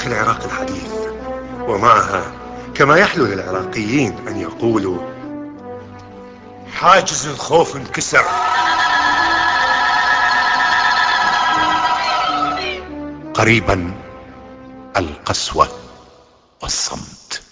تاريخ العراق الحديث، ومعها كما يحلو للعراقيين أن يقولوا: حاجز الخوف انكسر. قريبا القسوة والصمت.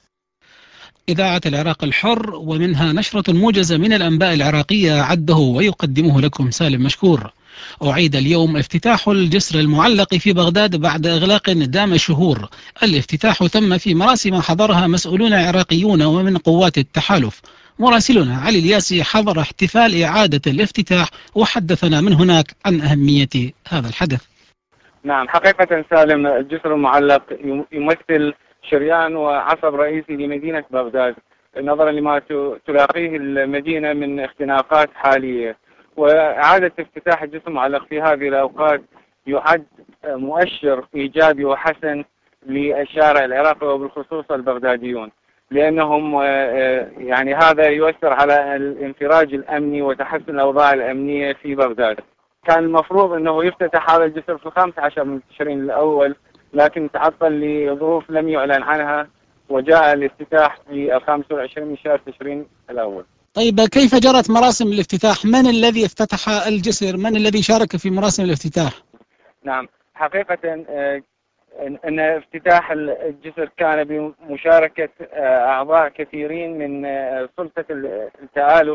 إذاعة العراق الحر، ومنها نشرة موجزة من الأنباء العراقية عده ويقدمه لكم سالم مشكور. أعيد اليوم افتتاح الجسر المعلق في بغداد بعد إغلاق دام شهور. الافتتاح تم في مراسم حضرها مسؤولون عراقيون ومن قوات التحالف. مراسلنا علي الياسي حضر احتفال إعادة الافتتاح وحدثنا من هناك عن أهمية هذا الحدث. نعم، حقيقة سالم، الجسر المعلق يمثل شريان وعصب رئيسي لمدينة بغداد، نظرا لما تلاقيه المدينة من اختناقات حالية. وإعادة افتتاح الجسر المعلق في هذه الأوقات يعد مؤشر إيجابي وحسن للشارع العراقي وبالخصوص البغداديون، لأنهم يعني هذا يؤثر على الانفراج الأمني وتحسن الأوضاع الأمنية في بغداد. كان المفروض أنه يفتتح هذا الجسر في 15 من تشرين الأول، لكن تعطل لظروف لم يعلن عنها، وجاء الافتتاح في 25 من شهر تشرين الأول. طيب، كيف جرت مراسم الافتتاح؟ من الذي افتتح الجسر؟ من الذي شارك في مراسم الافتتاح؟ نعم، حقيقة أن افتتاح الجسر كان بمشاركة أعضاء كثيرين من سلطة التآلف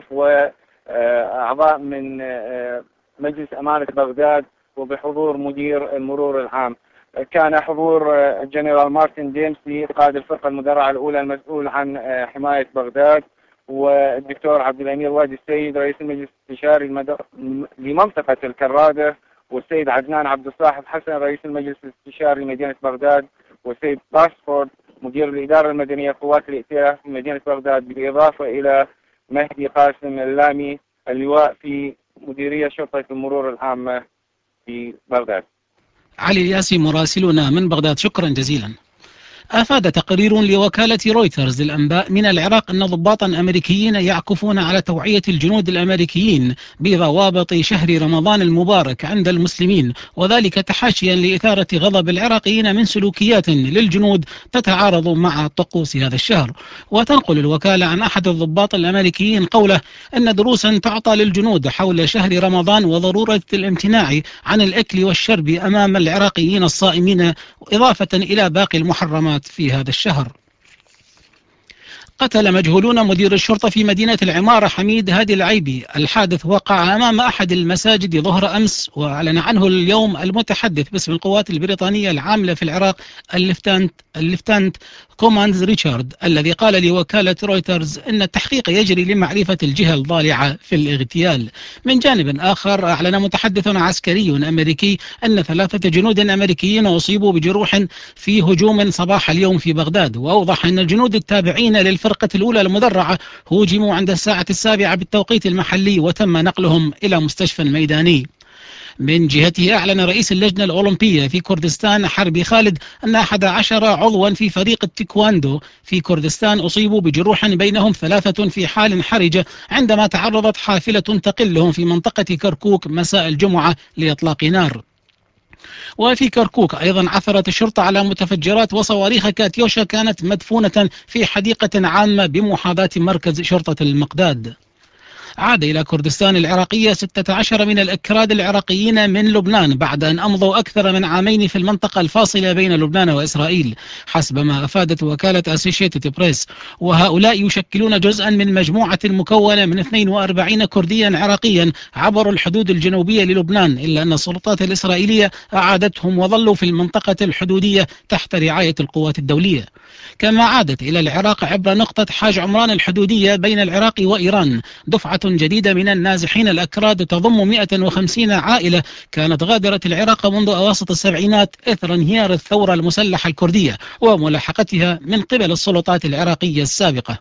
وأعضاء من مجلس أمانة بغداد، وبحضور مدير المرور العام. كان حضور الجنرال مارتن ديمسي قائد الفرقة المدرعة الأولى المسؤول عن حماية بغداد، والدكتور عبد الأمير وادي السيد رئيس المجلس الاستشاري لمنطقة الكرادة، والسيد عدنان عبد الصاحب حسن رئيس المجلس الاستشاري لمدينة بغداد، والسيد باسفورد مدير الإدارة المدنية قوات الائتلاف في مدينة بغداد، بالإضافة إلى مهدي قاسم اللامي اللواء في مديرية شرطة المرور العامة في بغداد. علي الياسي مراسلنا من بغداد، شكرا جزيلا. أفاد تقرير لوكالة رويترز للأنباء من العراق أن ضباطا أمريكيين يعكفون على توعية الجنود الأمريكيين بضوابط شهر رمضان المبارك عند المسلمين، وذلك تحاشيا لإثارة غضب العراقيين من سلوكيات للجنود تتعارض مع طقوس هذا الشهر. وتنقل الوكالة عن أحد الضباط الأمريكيين قوله أن دروسا تعطى للجنود حول شهر رمضان وضرورة الامتناع عن الأكل والشرب أمام العراقيين الصائمين، إضافة إلى باقي المحرمات في هذا الشهر. قتل مجهولون مدير الشرطة في مدينة العمارة حميد هادي العيبي. الحادث وقع أمام أحد المساجد ظهر أمس، وأعلن عنه اليوم المتحدث باسم القوات البريطانية العاملة في العراق الليفتنانت كوماندز ريتشارد، الذي قال لوكالة رويترز أن التحقيق يجري لمعرفة الجهة الضالعة في الاغتيال. من جانب آخر، أعلن متحدث عسكري أمريكي أن 3 جنود أمريكيين أصيبوا بجروح في هجوم صباح اليوم في بغداد، وأوضح أن الجنود التابعين للفرقة الأولى المدرعة هوجموا عند الساعة 7 بالتوقيت المحلي، وتم نقلهم إلى مستشفى ميداني. من جهته، أعلن رئيس اللجنة الأولمبية في كردستان حربي خالد أن 11 عضوا في فريق التيكواندو في كردستان أصيبوا بجروح، بينهم 3 في حال حرجة عندما تعرضت حافلة تقلهم في منطقة كركوك مساء الجمعة لإطلاق نار. وفي كركوك أيضا عثرت الشرطة على متفجرات وصواريخ كاتيوشا كانت مدفونة في حديقة عامة بمحاذاة مركز شرطة المقداد. عاد إلى كردستان العراقية 16 من الأكراد العراقيين من لبنان بعد أن أمضوا أكثر من عامين في المنطقة الفاصلة بين لبنان وإسرائيل، حسب ما أفادت وكالة أسوشيتد بريس. وهؤلاء يشكلون جزءا من مجموعة مكونة من 42 كرديا عراقيا عبروا الحدود الجنوبية للبنان، إلا أن السلطات الإسرائيلية أعادتهم وظلوا في المنطقة الحدودية تحت رعاية القوات الدولية. كما عادت إلى العراق عبر نقطة حاج عمران الحدودية بين العراق وإيران دفعة جديدة من النازحين الأكراد تضم 150 عائلة كانت غادرت العراق منذ أواسط السبعينات إثر انهيار الثورة المسلحة الكردية وملاحقتها من قبل السلطات العراقية السابقة.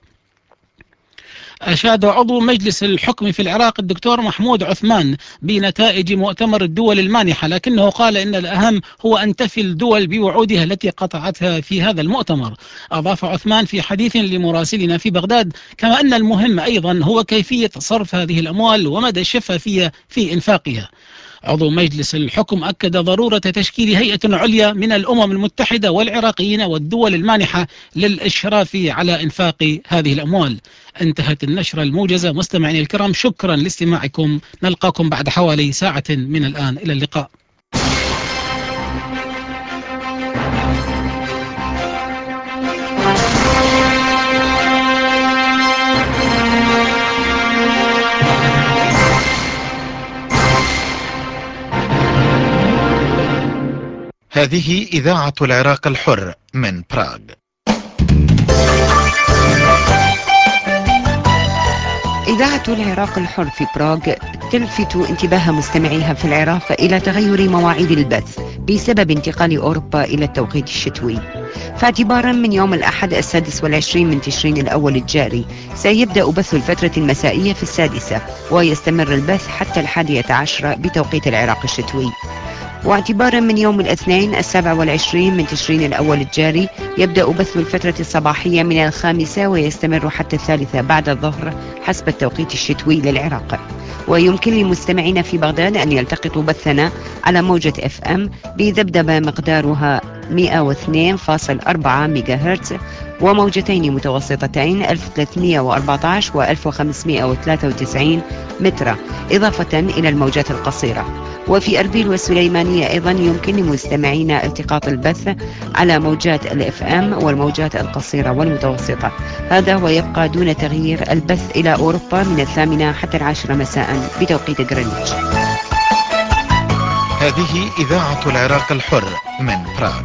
أشاد عضو مجلس الحكم في العراق الدكتور محمود عثمان بنتائج مؤتمر الدول المانحة، لكنه قال إن الأهم هو أن تفي الدول بوعودها التي قطعتها في هذا المؤتمر. أضاف عثمان في حديث لمراسلنا في بغداد كما أن المهم أيضا هو كيفية صرف هذه الأموال ومدى الشفافية في إنفاقها. عضو مجلس الحكم أكد ضرورة تشكيل هيئة عليا من الأمم المتحدة والعراقيين والدول المانحة للإشراف على إنفاق هذه الأموال. انتهت النشرة الموجزة. مستمعينا الكرام، شكرا لاستماعكم، نلقاكم بعد حوالي ساعة من الآن. إلى اللقاء. هذه إذاعة العراق الحر من براغ. إذاعة العراق الحر في براغ تلفت انتباه مستمعيها في العراق إلى تغير مواعيد البث بسبب انتقال أوروبا إلى التوقيت الشتوي. فاعتبارا من يوم الأحد 26 من تشرين الأول الجاري سيبدأ بث الفترة المسائية في 6 ويستمر البث حتى 11 بتوقيت العراق الشتوي. واعتبارا من يوم الاثنين 27 من تشرين الأول الجاري يبدأ بث الفترة الصباحية من 5 ويستمر حتى 3 بعد الظهر حسب التوقيت الشتوي للعراق. ويمكن للمستمعين في بغداد أن يلتقطوا بثنا على موجة FM بذبذبة مقدارها 102.4 ميجا هرتز وموجتين متوسطتين 1314 و 1593 متر، إضافة إلى الموجات القصيرة. وفي أربيل والسليمانية أيضا يمكن لمستمعينا التقاط البث على موجات FM والموجات القصيرة والمتوسطة. هذا ويبقى دون تغيير البث إلى أوروبا من 8 حتى 10 مساء بتوقيت غرينتش. هذه إذاعة العراق الحر من براغ.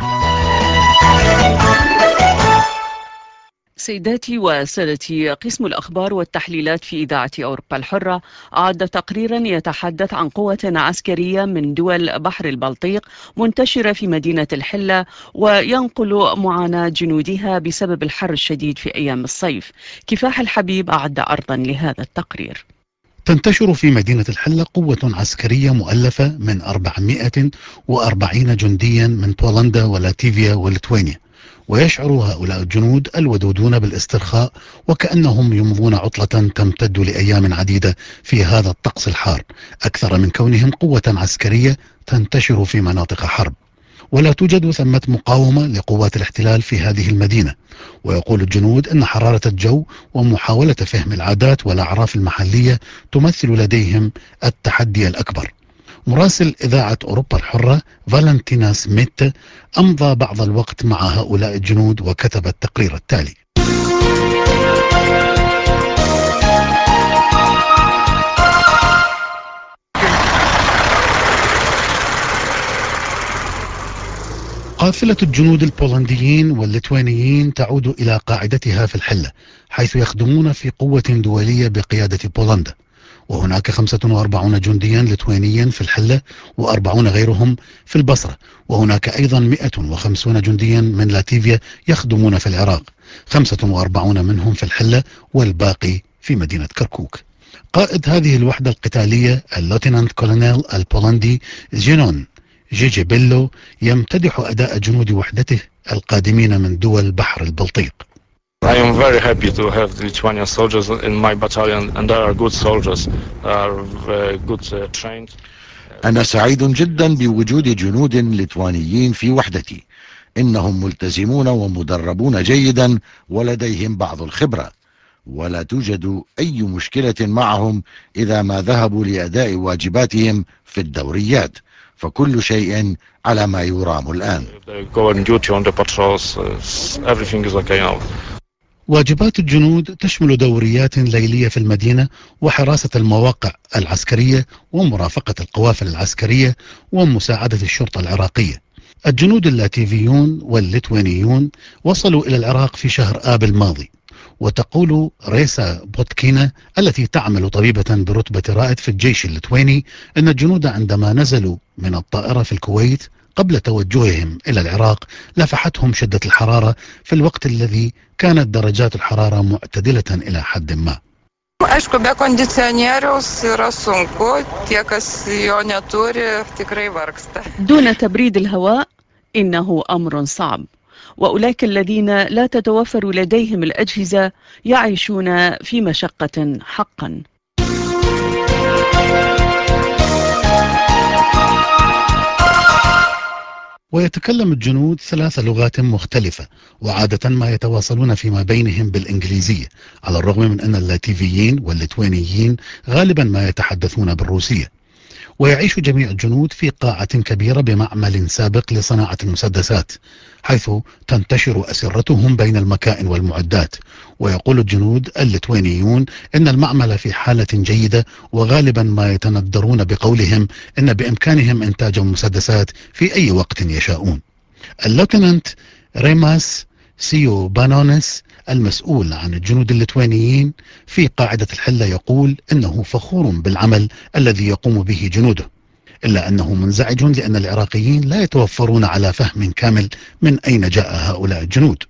سيداتي وسادتي، قسم الأخبار والتحليلات في إذاعة أوروبا الحرة أعد تقريرا يتحدث عن قوة عسكرية من دول بحر البلطيق منتشرة في مدينة الحلة وينقل معاناة جنودها بسبب الحر الشديد في أيام الصيف. كفاح الحبيب أعد عرضا لهذا التقرير. تنتشر في مدينة الحلة قوة عسكرية مؤلفة من 440 جنديا من بولندا ولاتفيا وليتوانيا، ويشعر هؤلاء الجنود الودودون بالاسترخاء وكأنهم يمضون عطلة تمتد لأيام عديدة في هذا الطقس الحار، أكثر من كونهم قوة عسكرية تنتشر في مناطق حرب. ولا توجد ثمة مقاومة لقوات الاحتلال في هذه المدينة. ويقول الجنود أن حرارة الجو ومحاولة فهم العادات والأعراف المحلية تمثل لديهم التحدي الأكبر. مراسل إذاعة أوروبا الحرة فالنتينا سميت أمضى بعض الوقت مع هؤلاء الجنود وكتب التقرير التالي: قافلة الجنود البولنديين والليتوانيين تعود إلى قاعدتها في الحلة، حيث يخدمون في قوة دولية بقيادة بولندا. وهناك 45 جنديا ليتوانيا في الحلة و40 غيرهم في البصرة. وهناك أيضا 150 جنديا من لاتفيا يخدمون في العراق، 45 منهم في الحلة والباقي في مدينة كركوك. قائد هذه الوحدة القتالية اللوتينانت كولونيل البولندي جينون جيجيبيلو يمتدح أداء جنود وحدته القادمين من دول بحر البلطيق. I am very happy to have the Lithuanian soldiers in my battalion, and they are good soldiers, are good trained. أنا سعيد جدا بوجود جنود ليتوانيين في وحدتي، إنهم ملتزمون ومدربون جيدا ولديهم بعض الخبرة، ولا توجد أي مشكلة معهم إذا ما ذهبوا لأداء واجباتهم في الدوريات، فكل شيء على ما يرام الآن. واجبات الجنود تشمل دوريات ليلية في المدينة وحراسة المواقع العسكرية ومرافقة القوافل العسكرية ومساعدة الشرطة العراقية. الجنود اللاتيفيون والليتوانيون وصلوا إلى العراق في شهر آب الماضي. وتقول ريسا بوتكينا التي تعمل طبيبة برتبة رائد في الجيش الليتواني أن الجنود عندما نزلوا من الطائرة في الكويت قبل توجههم إلى العراق لفحتهم شدة الحرارة في الوقت الذي كانت درجات الحرارة معتدلة إلى حد ما. دون تبريد الهواء إنه أمر صعب، وأولئك الذين لا تتوفر لديهم الأجهزة يعيشون في مشقة حقا. ويتكلم الجنود 3 لغات مختلفة، وعادة ما يتواصلون فيما بينهم بالإنجليزية، على الرغم من أن اللاتفيين والليتوانيين غالبا ما يتحدثون بالروسية. ويعيش جميع الجنود في قاعة كبيرة بمعمل سابق لصناعة المسدسات، حيث تنتشر أسرتهم بين المكائن والمعدات. ويقول الجنود الليتوانيون إن المعمل في حالة جيدة، وغالبا ما يتندرون بقولهم إن بإمكانهم إنتاج المسدسات في أي وقت يشاءون. اللوتنانت ريماس سيو بانونس المسؤول عن الجنود الليتوانيين في قاعدة الحلة يقول إنه فخور بالعمل الذي يقوم به جنوده، إلا أنه منزعج لأن العراقيين لا يتوفرون على فهم كامل من أين جاء هؤلاء الجنود.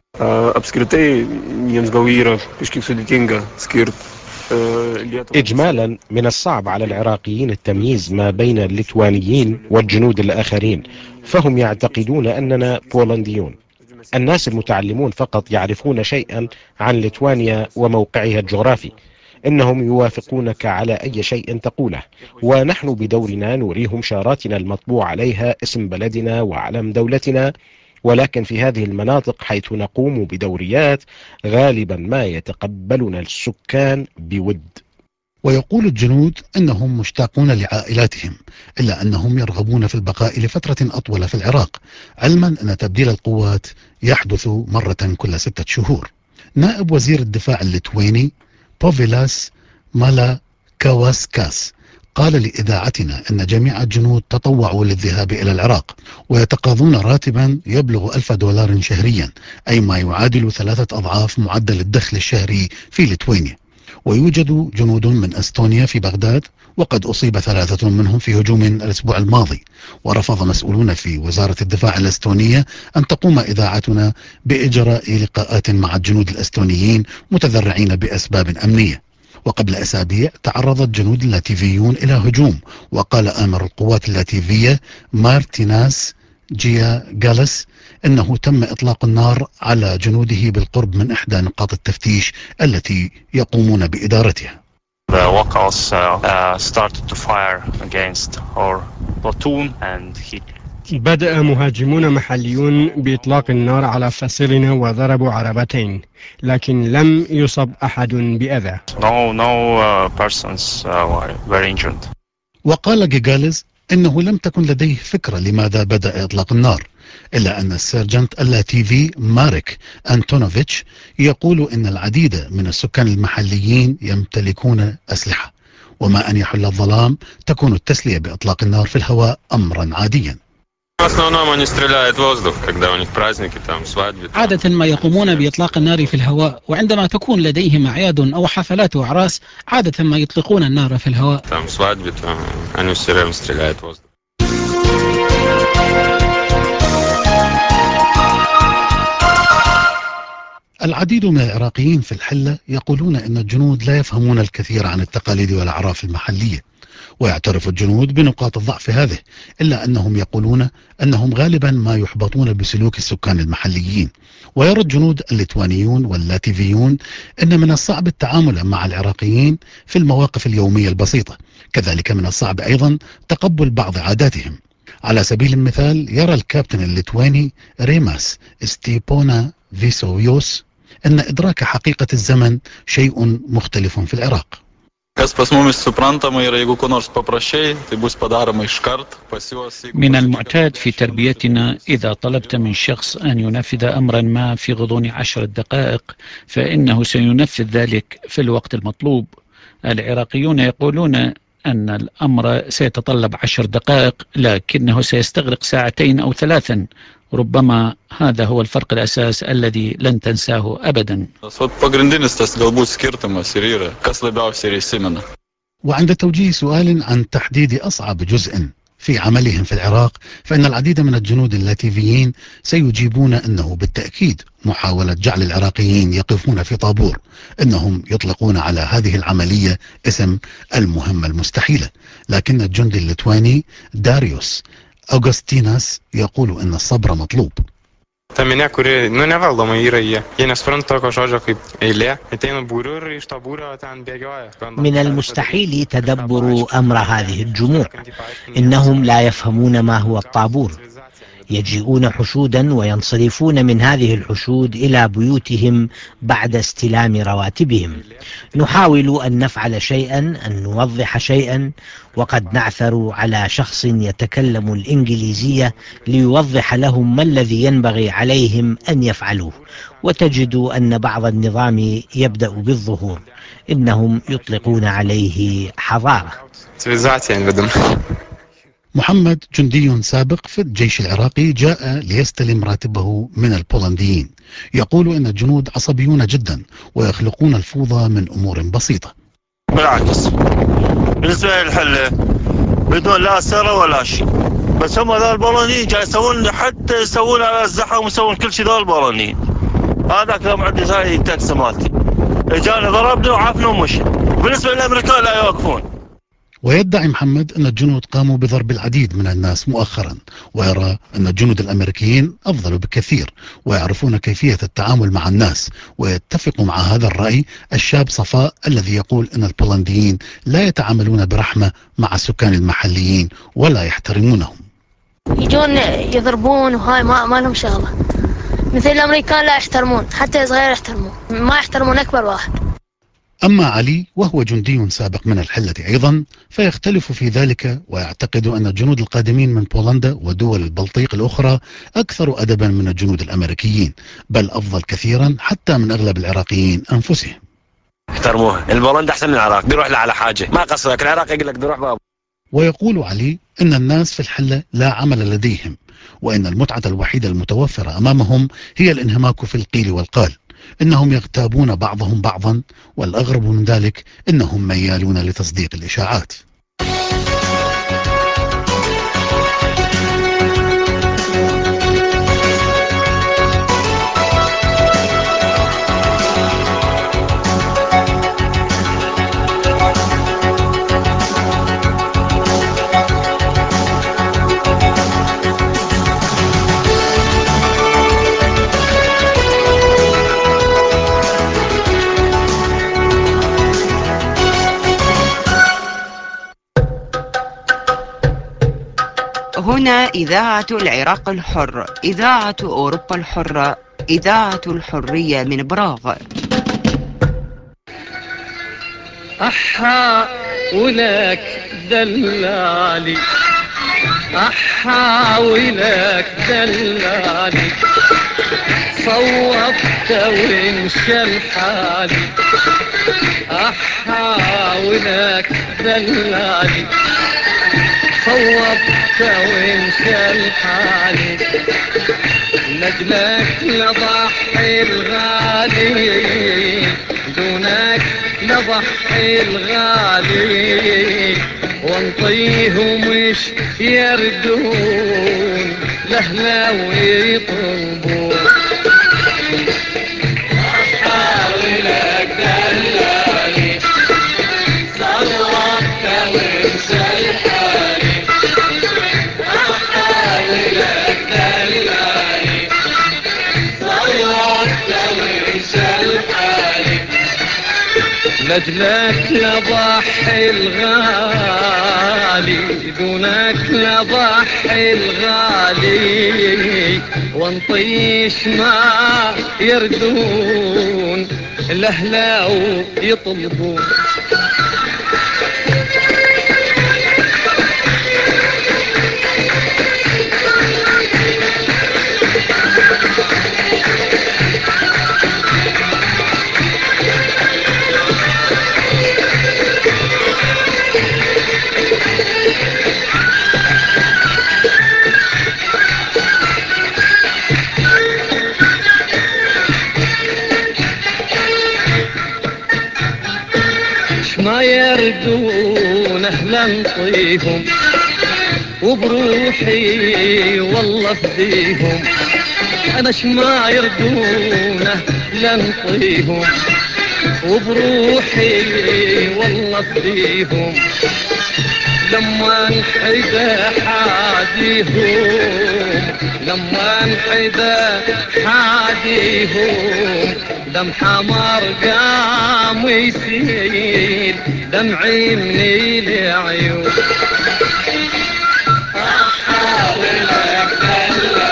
إجمالا من الصعب على العراقيين التمييز ما بين الليتوانيين والجنود الآخرين، فهم يعتقدون أننا بولنديون. الناس المتعلمون فقط يعرفون شيئا عن ليتوانيا وموقعها الجغرافي. إنهم يوافقونك على أي شيء تقوله، ونحن بدورنا نريهم شاراتنا المطبوع عليها اسم بلدنا وعلم دولتنا، ولكن في هذه المناطق حيث نقوم بدوريات غالبا ما يتقبلنا السكان بود. ويقول الجنود أنهم مشتاقون لعائلاتهم، إلا أنهم يرغبون في البقاء لفترة أطول في العراق، علما أن تبديل القوات يحدث مرة كل 6 شهور. نائب وزير الدفاع الليتواني بوفيلاس مالا كواسكاس قال لإذاعتنا أن جميع الجنود تطوعوا للذهاب إلى العراق، ويتقاضون راتبا يبلغ $1000 شهريا، أي ما يعادل 3 أضعاف معدل الدخل الشهري في ليتوانيا. ويوجد جنود من أستونيا في بغداد، وقد أصيب 3 منهم في هجوم الأسبوع الماضي. ورفض مسؤولون في وزارة الدفاع الأستونية أن تقوم إذاعتنا بإجراء لقاءات مع الجنود الأستونيين متذرعين بأسباب أمنية. وقبل أسابيع تعرض الجنود اللاتيفيون إلى هجوم، وقال آمر القوات اللاتيفية مارتيناس جيا جالس إنه تم إطلاق النار على جنوده بالقرب من إحدى نقاط التفتيش التي يقومون بإدارتها. The walkouts started to fire against our platoon and hit. بدأ مهاجمون محليون بإطلاق النار على فصيلنا وضربوا عربتين، لكن لم يصب أحد بأذى. No persons were injured. وقال جيجالز إنه لم تكن لديه فكرة لماذا بدأ إطلاق النار، إلا أن السيرجنت اللاتيفي مارك أنتونوفيتش يقول إن العديد من السكان المحليين يمتلكون أسلحة، وما أن يحل الظلام تكون التسلية بإطلاق النار في الهواء أمرا عاديا. عادة ما يقومون بإطلاق النار في الهواء، وعندما تكون لديهم أعياد أو حفلات وأعراس عادة ما يطلقون النار في الهواء. العديد من العراقيين في الحلة يقولون أن الجنود لا يفهمون الكثير عن التقاليد والأعراف المحلية، ويعترف الجنود بنقاط الضعف هذه، إلا أنهم يقولون أنهم غالبا ما يحبطون بسلوك السكان المحليين. ويرى الجنود الليتوانيون واللاتيفيون أن من الصعب التعامل مع العراقيين في المواقف اليومية البسيطة، كذلك من الصعب أيضا تقبل بعض عاداتهم. على سبيل المثال يرى الكابتن الليتواني ريماس ستيبونا فيسويوس أن إدراك حقيقة الزمن شيء مختلف في العراق. من المعتاد في تربيتنا إذا طلبت من شخص أن ينفذ أمرا ما في غضون 10 دقائق فإنه سينفذ ذلك في الوقت المطلوب. العراقيون يقولون أن الأمر سيتطلب 10 دقائق لكنه سيستغرق 2 أو 3. ربما هذا هو الفرق الأساس الذي لن تنساه أبدا. وعند توجيه سؤال عن تحديد أصعب جزء في عملهم في العراق، فإن العديد من الجنود اللاتيفيين سيجيبون أنه بالتأكيد محاولة جعل العراقيين يقفون في طابور، إنهم يطلقون على هذه العملية اسم المهمة المستحيلة. لكن الجندي الليتواني داريوس أوغستيناس يقول أن الصبر مطلوب. من المستحيل تدبر أمر هذه الجموع، إنهم لا يفهمون ما هو الطابور. يجيئون حشودا وينصرفون من هذه الحشود إلى بيوتهم بعد استلام رواتبهم. نحاول أن نفعل شيئا، أن نوضح شيئا، وقد نعثر على شخص يتكلم الإنجليزية ليوضح لهم ما الذي ينبغي عليهم أن يفعلوه، وتجد أن بعض النظام يبدأ بالظهور. إنهم يطلقون عليه حضارة. محمد جندي سابق في الجيش العراقي جاء ليستلم راتبه من البولنديين. يقول إن الجنود عصبيون جدا ويخلقون الفوضى من أمور بسيطة. بالعكس بالنسبة للحلة بدون لا سرة ولا شيء، بس هم ذا البولنديين جاي يسوون، حتى يسوون على الزحام ويسوون كل شيء. ذا البولنديين هذاك يوم عندي هاي التاكسي مالتي اجاني ضربني وعافني ومشي. بالنسبة للأمريكان لا يوقفون. ويدعي محمد أن الجنود قاموا بضرب العديد من الناس مؤخرا، ويرى أن الجنود الأمريكيين أفضل بكثير ويعرفون كيفية التعامل مع الناس. ويتفق مع هذا الرأي الشاب صفاء الذي يقول أن البولنديين لا يتعاملون برحمة مع السكان المحليين ولا يحترمونهم. يجون يضربون وهاي ما لهم شغلة. مثل الأمريكان لا يحترمون، حتى صغير يحترمون، ما يحترمون أكبر واحد. أما علي وهو جندي سابق من الحلة أيضا فيختلف في ذلك، ويعتقد أن الجنود القادمين من بولندا ودول البلطيق الأخرى أكثر أدبا من الجنود الأمريكيين، بل أفضل كثيرا حتى من أغلب العراقيين أنفسهم. احترموها. البولندا أحسن من العراق، بيروح له على حاجة ما قصرك. العراق يقول لك بيروح بابا. ويقول علي أن الناس في الحلة لا عمل لديهم، وأن المتعة الوحيدة المتوفرة أمامهم هي الانهماك في القيل والقال. إنهم يغتابون بعضهم بعضا، والأغرب من ذلك إنهم ميالون لتصديق الإشاعات. هنا إذاعة العراق الحر، إذاعة أوروبا الحرة، إذاعة الحرية من براغ. أحاولك دلالي، أحاولك دلالي، صوبت وانشل حالي. أحاولك دلالي، صوبت وانشل حالي. لجلك لضحي الغالي، دونك لضحي الغالي. وانطيهم مش يردون لهلا ويطلبون. أحاولك دلالي، صوبت وانشل حالي. أحاولك دلالي، صوبت وانشل حالي. لجلك لضحي الغالي، دونك لضحي الغالي. وانطيش ما يردون لهلا ويطلبون. ما يردون اهلا نطيهم، وبروحي والله فديهم. انا شما يردون اهلا نطيهم، وبروحي والله فديهم. لما انحدى حاديهم، لما انحدى حاديهم. دم حمر قام يسيل دمعي من العيون. أحاولك دلالي،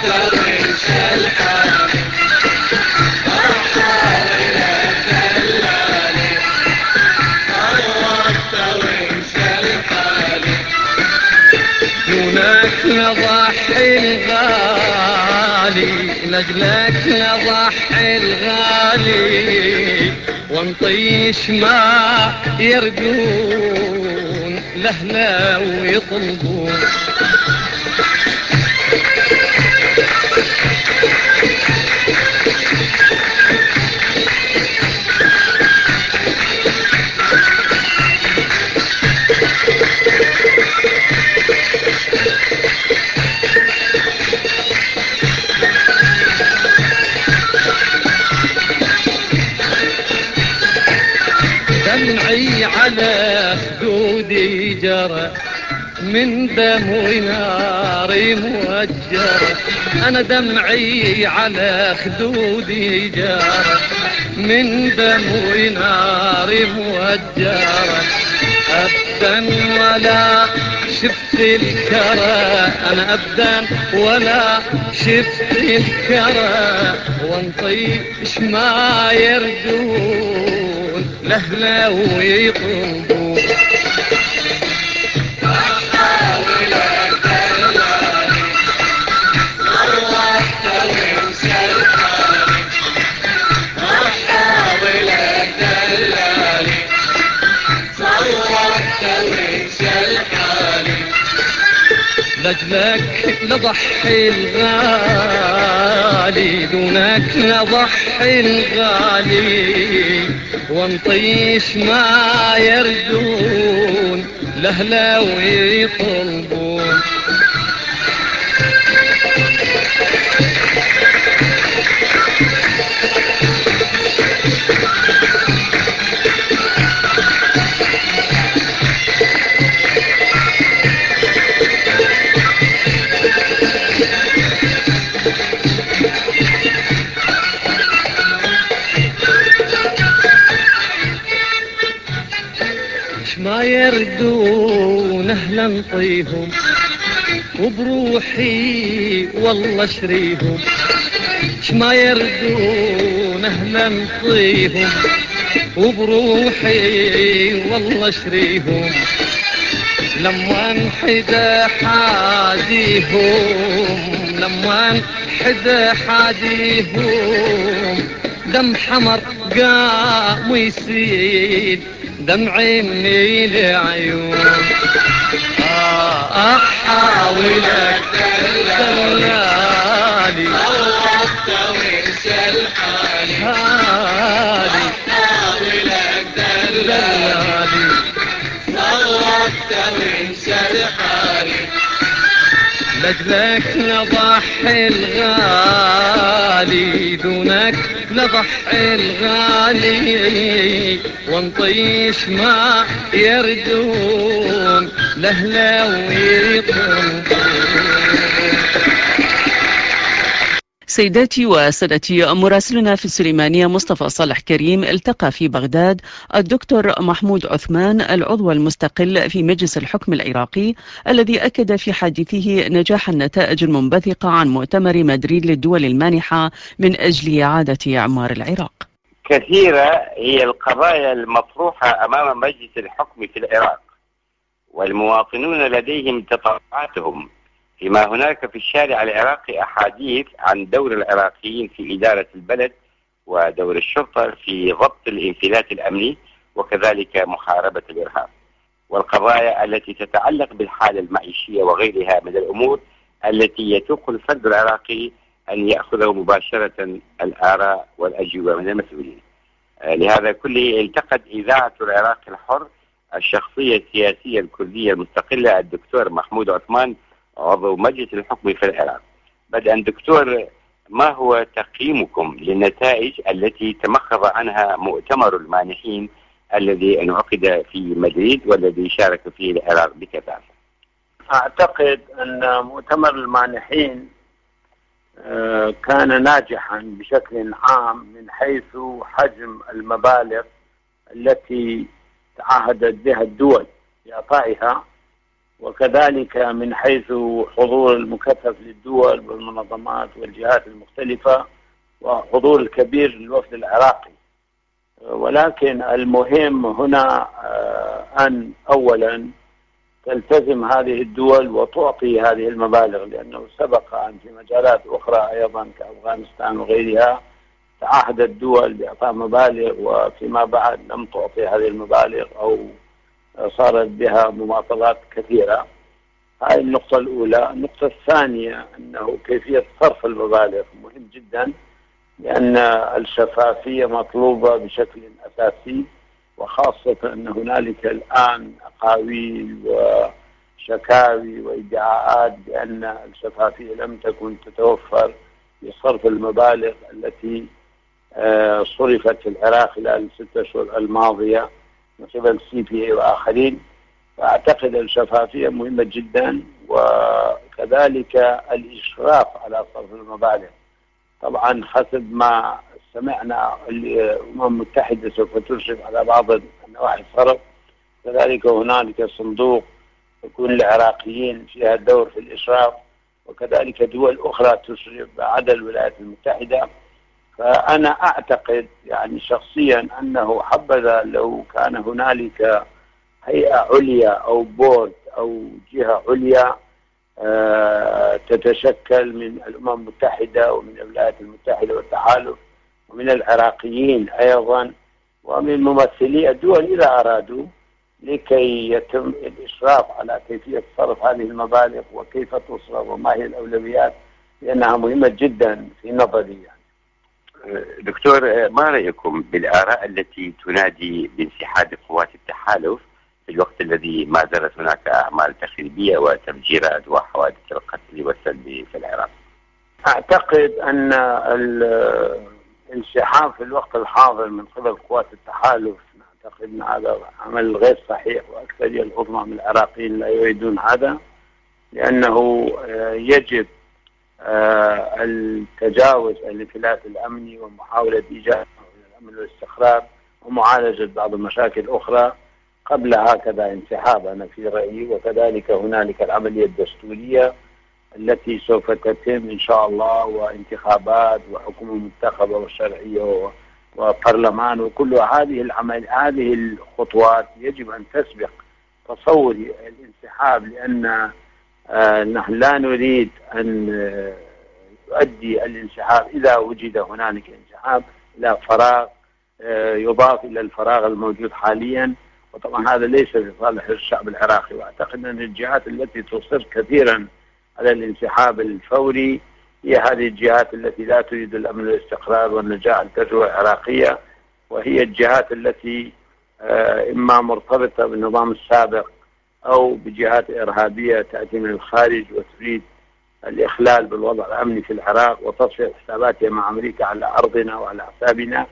دونك نضحي الغالي لجلك نضحي الغالي ونطيش ما يرجون لهلا ويطلبون دمعي على خدودي جرى من دم وناري موجرة أنا دمعي على خدودي جرى من دم وناري موجرة أبدا ولا شفت الكرى أنا أبدا ولا شفت الكرى وانطيش ما يردون لهلا ويطلبون لجلك نضحي الغالي دونك نضحي الغالي ونطيش ما يردون لهلا ويطلبون ما يردون أهلا نطيهم وبروحي والله اشريهم ما يردون أهلا نطيهم وبروحي والله اشريهم لما انحدى حاديهم لما انحدى حاديهم دم حمر قام يسيل دمعي من العيون أحاولك دلالي صوت وانسى الحالي أحاولك دلالي صوت وانسى الحالي لجلك نضحي الغالي دونك نضحي الغالي ونطيش ما يردون لهلا ويطلبون. سيداتي وسادتي، مراسلنا في السليمانية مصطفى صالح كريم التقى في بغداد الدكتور محمود عثمان العضو المستقل في مجلس الحكم العراقي الذي أكد في حديثه نجاح النتائج المنبثقة عن مؤتمر مدريد للدول المانحة من أجل إعادة إعمار العراق. كثيرة هي القضايا المطروحة أمام مجلس الحكم في العراق والمواطنون لديهم تطلعاتهم، فيما هناك في الشارع العراقي أحاديث عن دور العراقيين في إدارة البلد ودور الشرطة في ضبط الانفلات الأمني وكذلك محاربة الإرهاب، والقضايا التي تتعلق بالحالة المعيشية وغيرها من الأمور التي يتوق الفرد العراقي أن يأخذه مباشرة الآراء والأجوبة من المسؤولين. لهذا كله التقت إذاعة العراق الحر الشخصية السياسية الكردية المستقلة الدكتور محمود عثمان عضو مجلس الحكم في العراق. بدءا دكتور، ما هو تقييمكم للنتائج التي تمخض عنها مؤتمر المانحين الذي انعقد في مدريد والذي شارك فيه العراق بكثافة؟ أعتقد أن مؤتمر المانحين كان ناجحا بشكل عام من حيث حجم المبالغ التي تعهدت بها الدول بإعطائها وكذلك من حيث حضور المكثف للدول والمنظمات والجهات المختلفة وحضور الكبير للوفد العراقي. ولكن المهم هنا أن أولا تلتزم هذه الدول وتعطي هذه المبالغ، لأنه سبق أن في مجالات أخرى أيضا كأفغانستان وغيرها تعهد الدول بإعطاء مبالغ وفيما بعد لم تعطي هذه المبالغ أو صارت بها مماطلات كثيرة. هذه النقطة الأولى. النقطة الثانية أنه كيفية صرف المبالغ مهم جدا، لأن الشفافية مطلوبة بشكل أساسي، وخاصة أن هنالك الآن أقاويل وشكاوي وادعاءات بأن الشفافية لم تكن تتوفر بصرف المبالغ التي صرفت في العراق خلال ال6 أشهر الماضية من قبل CPA وآخرين. فأعتقد الشفافية مهمة جدا، وكذلك الإشراف على صرف المبالغ. طبعا حسب ما سمعنا الأمم المتحدة سوف تشرف على بعض النواحي الصرف، كذلك هنالك صندوق يكون العراقيين فيها الدور في الإشراف، وكذلك دول أخرى تشرف عدا الولايات المتحدة. فأنا أعتقد يعني شخصيا أنه حبذا لو كان هنالك هيئة عليا أو بورد أو جهة عليا تتشكل من الأمم المتحدة ومن الولايات المتحدة والتحالف ومن العراقيين أيضا ومن ممثلي الدول إذا أرادوا، لكي يتم الإشراف على كيفية صرف هذه المبالغ وكيف تصرف وما هي الأولويات، لأنها مهمة جدا في نظري. دكتور، ما رأيكم بالآراء التي تنادي بانسحاب قوات التحالف في الوقت الذي ما زالت هناك أعمال تخريبية وتفجيرات وحوادث القتل والسلب في العراق؟ أعتقد أن الانسحاب في الوقت الحاضر من قبل قوات التحالف، أعتقد أن هذا عمل غير صحيح، وأكثرية العظمى من العراقيين لا يريدون هذا، لأنه يجب التجاوز الانفلات الأمني ومحاولة إيجاد الأمن والاستقرار ومعالجة بعض المشاكل الأخرى قبل هكذا انسحاب، أنا في رأيي. وكذلك هنالك العملية الدستورية التي سوف تتم إن شاء الله، وانتخابات وحكومة منتخبة وشرعية وبرلمان، وكل هذه الخطوات يجب أن تسبق تصور الانسحاب، لأن نحن لا نريد أن يؤدي الانسحاب إذا وجد هنالك انسحاب إلى فراغ يضاف إلى الفراغ الموجود حاليا، وطبعا هذا ليس في صالح الشعب العراقي. وأعتقد أن الجهات التي تصر كثيرا على الانسحاب الفوري هي هذه الجهات التي لا تريد الأمن والاستقرار والنجاح التجربة العراقية، وهي الجهات التي إما مرتبطة بالنظام السابق أو بجهات إرهابية تأتي من الخارج وتريد الإخلال بالوضع الأمني في العراق وتصفية حساباتها مع أمريكا على أرضنا وعلى حسابنا.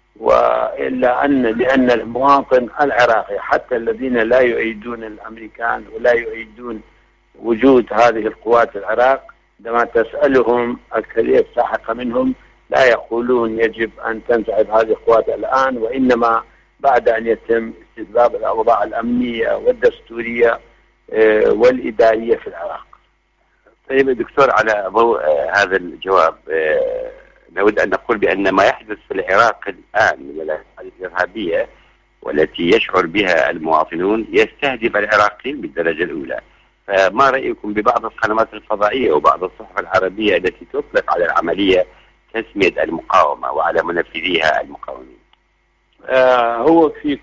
لأن المواطن العراقي حتى الذين لا يؤيدون الأمريكان ولا يؤيدون وجود هذه القوات في العراق، عندما تسألهم أكثرية الساحقة منهم لا يقولون يجب أن تنسحب هذه القوات الآن، وإنما بعد أن يتم استتباب الأوضاع الأمنية والدستورية والإدارية في العراق. طيب دكتور، على ضوء هذا الجواب نود أن نقول بأن ما يحدث في العراق الآن من الأعمال الإرهابية والتي يشعر بها المواطنون يستهدف العراقيين بالدرجة الأولى، فما رأيكم ببعض القنوات الفضائية وبعض الصحف العربية التي تطلق على العملية تسمية المقاومة وعلى منفذيها المقاومين؟ هو في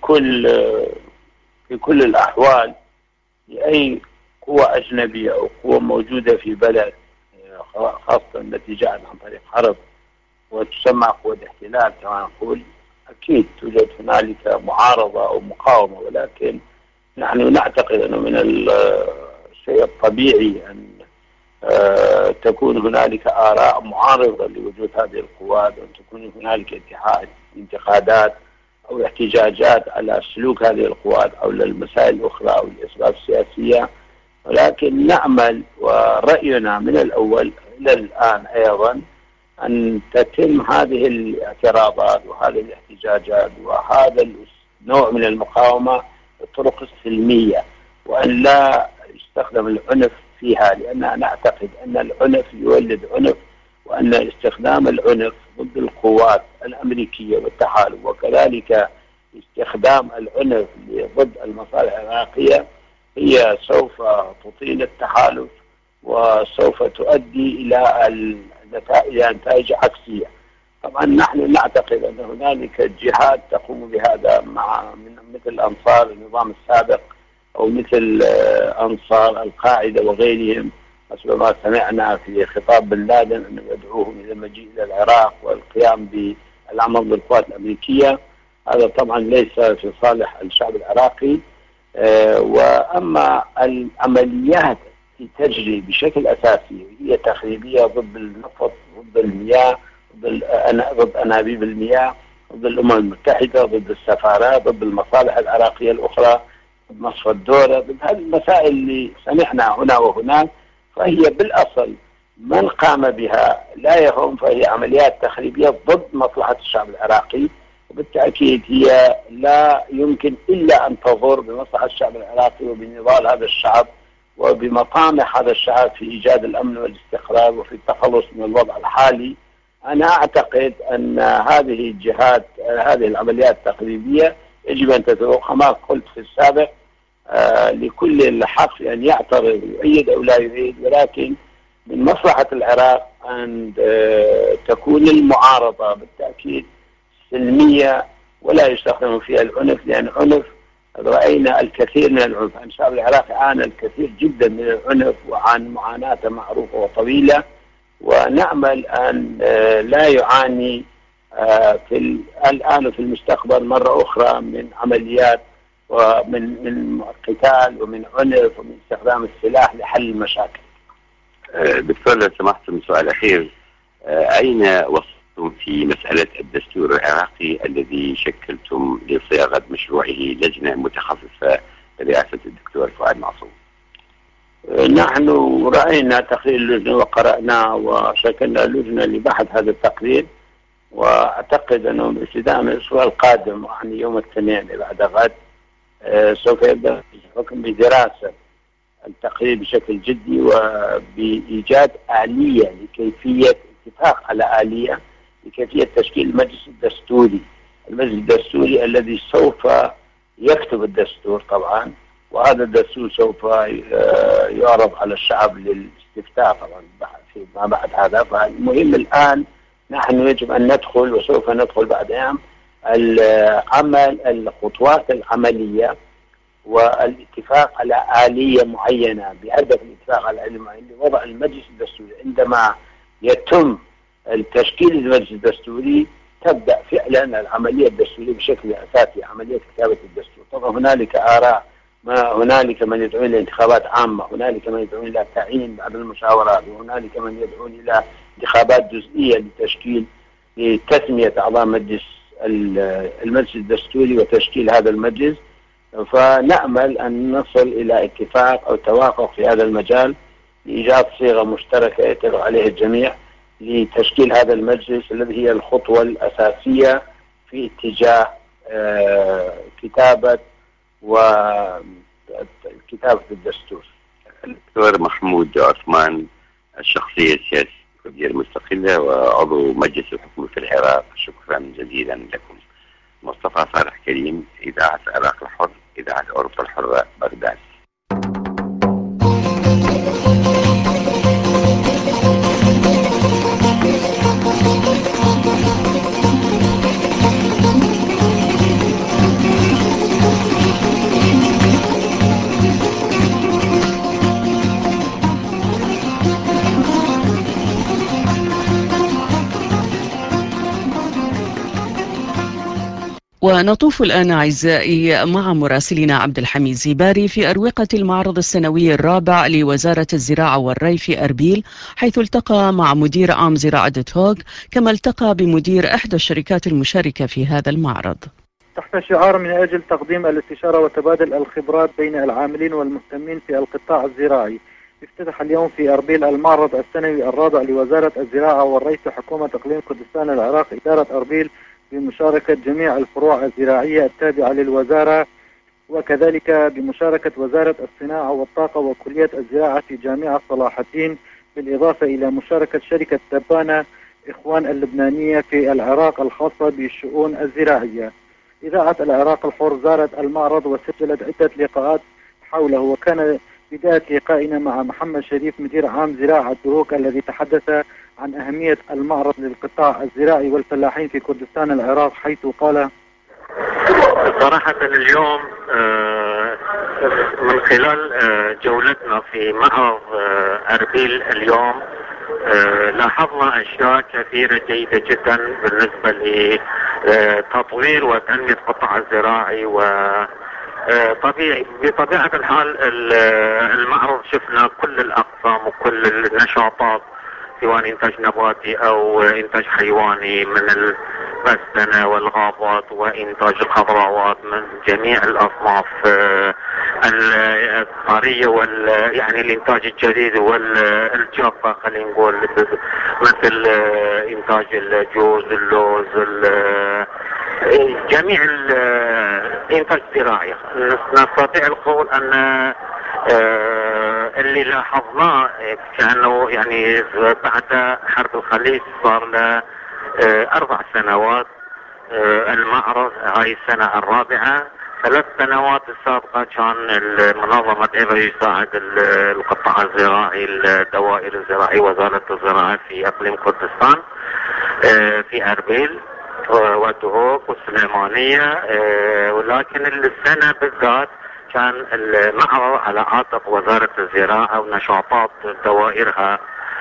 كل الأحوال لأي قوة أجنبية أو قوة موجودة في بلد، خاصة التي جاءت عن طريق حرب وتسمى قوة احتلال كما نقول، أكيد توجد هنالك معارضة أو مقاومة، ولكن نحن نعتقد أنه من الشيء الطبيعي أن تكون هنالك آراء معارضة لوجود هذه القوات، وأن تكون هنالك انتقادات أو احتجاجات على سلوك هذه القوات أو للمسائل الأخرى أو الأسباب السياسية. ولكن نأمل ورأينا من الأول إلى الآن أيضا أن تتم هذه الاعتراضات وهذه الاحتجاجات وهذا النوع من المقاومة بالطرق السلمية، وأن لا يستخدم العنف فيها، لأننا نعتقد أن العنف يولد عنف، وأن استخدام العنف ضد القوات الأمريكية والتحالف وكذلك استخدام العنف ضد المصالح العراقية هي سوف تطيل التحالف وسوف تؤدي إلى نتائج عكسية. طبعا نحن نعتقد أن هنالك جهات تقوم بهذا مثل أنصار النظام السابق أو مثل أنصار القاعدة وغيرهم، حسب ما سمعنا في خطاب بن لادن أنه يدعوهم إلى المجيء إلى العراق والقيام بالعمل ضد القوات الأمريكية. هذا طبعا ليس في صالح الشعب العراقي. وأما العمليات التي تجري بشكل أساسي هي تخريبية ضد النفط، ضد المياه، ضد أنابيب المياه، ضد الأمم المتحدة، ضد السفارات، ضد المصالح العراقية الأخرى، ضد مصفى الدورة، ضد هذه المسائل اللي سمعنا هنا وهناك، فهي بالأصل من قام بها لا يهم، فهي عمليات تخريبية ضد مصلحة الشعب العراقي، وبالتأكيد هي لا يمكن إلا أن تضر بمصلحة الشعب العراقي وبنضال هذا الشعب وبمطامح هذا الشعب في إيجاد الأمن والاستقرار وفي التخلص من الوضع الحالي. أنا أعتقد أن هذه الجهات، هذه العمليات التخريبية يجب أن تتوقف كما قلت في السابق. لكل الحق أن يعترض يؤيد أو لا يؤيد، ولكن من مصلحة العراق أن تكون المعارضة بالتأكيد سلمية ولا يستخدم فيها العنف، لأن العنف رأينا الكثير من العنف. الشعب العراقي عانى الكثير جدا من العنف وعن معاناة معروفة وطويلة، ونأمل أن لا يعاني الآن وفي المستقبل مرة أخرى من عمليات ومن قتال ومن عنف ومن استخدام السلاح لحل المشاكل. دكتور لو سمحت من سؤال أخير، أين وصلتم في مسألة الدستور العراقي الذي شكلتم لصياغة مشروعه لجنة متخصصة برئاسة الدكتور فؤاد معصوم؟ نحن رأينا تقرير اللجنة وقرأناه وشكلنا لجنة لبحث هذا التقرير، وأعتقد أنه بابتداء من الأسبوع القادم يعني يوم الاثنين بعد غد سوف يبدأ الحكم بدراسة التقرير بشكل جدي وبإيجاد آلية لكيفية اتفاق على آلية لكيفية تشكيل المجلس الدستوري. المجلس الدستوري الذي سوف يكتب الدستور طبعا، وهذا الدستور سوف يعرض على الشعب للاستفتاء طبعا ما بعد هذا. فالمهم الآن نحن يجب أن ندخل وسوف ندخل بعد أيام العمل الخطوات العملية والاتفاق على آلية معينة بهدف الاتفاق على آلية معينة لوضع المجلس الدستوري. عندما يتم التشكيل المجلس الدستوري تبدأ فعلا العملية الدستورية بشكل أساسي، عملية كتابة الدستور. طبعا هنالك آراء، هنالك من يدعون إلى انتخابات عامة، هنالك من يدعون إلى تعيين بعض المشاورات، وهنالك من يدعون إلى انتخابات جزئية لتسمية أعضاء المجلس الدستوري وتشكيل هذا المجلس. فنأمل أن نصل إلى اتفاق أو توافق في هذا المجال لإيجاد صيغة مشتركة يتفق عليها الجميع لتشكيل هذا المجلس الذي هي الخطوة الأساسية في اتجاه كتابة الدستور. الدكتور محمود عثمان، الشخصية السياسية غير مستقلة وعضو مجلس الحكومة في العراق، شكرا جزيلا لكم. مصطفى صالح كريم، إذاعة العراق الحر، إذاعة أوروبا الحرة، بغداد. ونطوف الآن أعزائي مع مراسلنا عبد الحميد زيباري في أروقة المعرض السنوي الرابع لوزارة الزراعة والري في أربيل، حيث التقى مع مدير عام زراعة توغ، كما التقى بمدير إحدى الشركات المشاركة في هذا المعرض. تحت شعار من أجل تقديم الاستشارة وتبادل الخبرات بين العاملين والمهتمين في القطاع الزراعي، افتتح اليوم في أربيل المعرض السنوي الرابع لوزارة الزراعة والري في حكومة إقليم كردستان العراق إدارة أربيل بمشاركة جميع الفروع الزراعية التابعة للوزارة وكذلك بمشاركة وزارة الصناعة والطاقة وكلية الزراعة في جامعة صلاح الدين، بالإضافة إلى مشاركة شركة دبانة إخوان اللبنانية في العراق الخاصة بالشؤون الزراعية. إذاعة العراق الحر زارت المعرض وسجلت عدة لقاءات حوله، وكان بداية لقائنا مع محمد شريف مدير عام زراعة دروك الذي تحدث عن أهمية المعرض للقطاع الزراعي والفلاحين في كردستان العراق، حيث قال: صراحة اليوم من خلال جولتنا في معرض أربيل اليوم لاحظنا أشياء كثيرة جيدة جدا بالنسبة لتطوير وتنمية القطاع الزراعي بطبيعة الحال المعرض شفنا كل الأقسام وكل النشاطات، سواء إنتاج نباتي أو إنتاج حيواني من البستنة والغابات وإنتاج الخضروات من جميع الأصناف الصارية يعني الإنتاج الجديد والجافة، خلينا نقول مثل إنتاج الجوز، اللوز، جميع الإنتاج الزراعي. نستطيع القول أن اللي لاحظناه كأنه يعني بعد حرب الخليج صار له 4 سنوات المعرض، هاي السنة الرابعة. 3 سنوات السابقة كان منظمة إيفا يساعد القطاع الزراعي، الدوائر الزراعية، وزارة الزراعة في أقليم كردستان في أربيل ودهوك والسليمانية، ولكن السنة بالذات كان المعرض على عاتق وزارة الزراعة ونشاطات دوائرها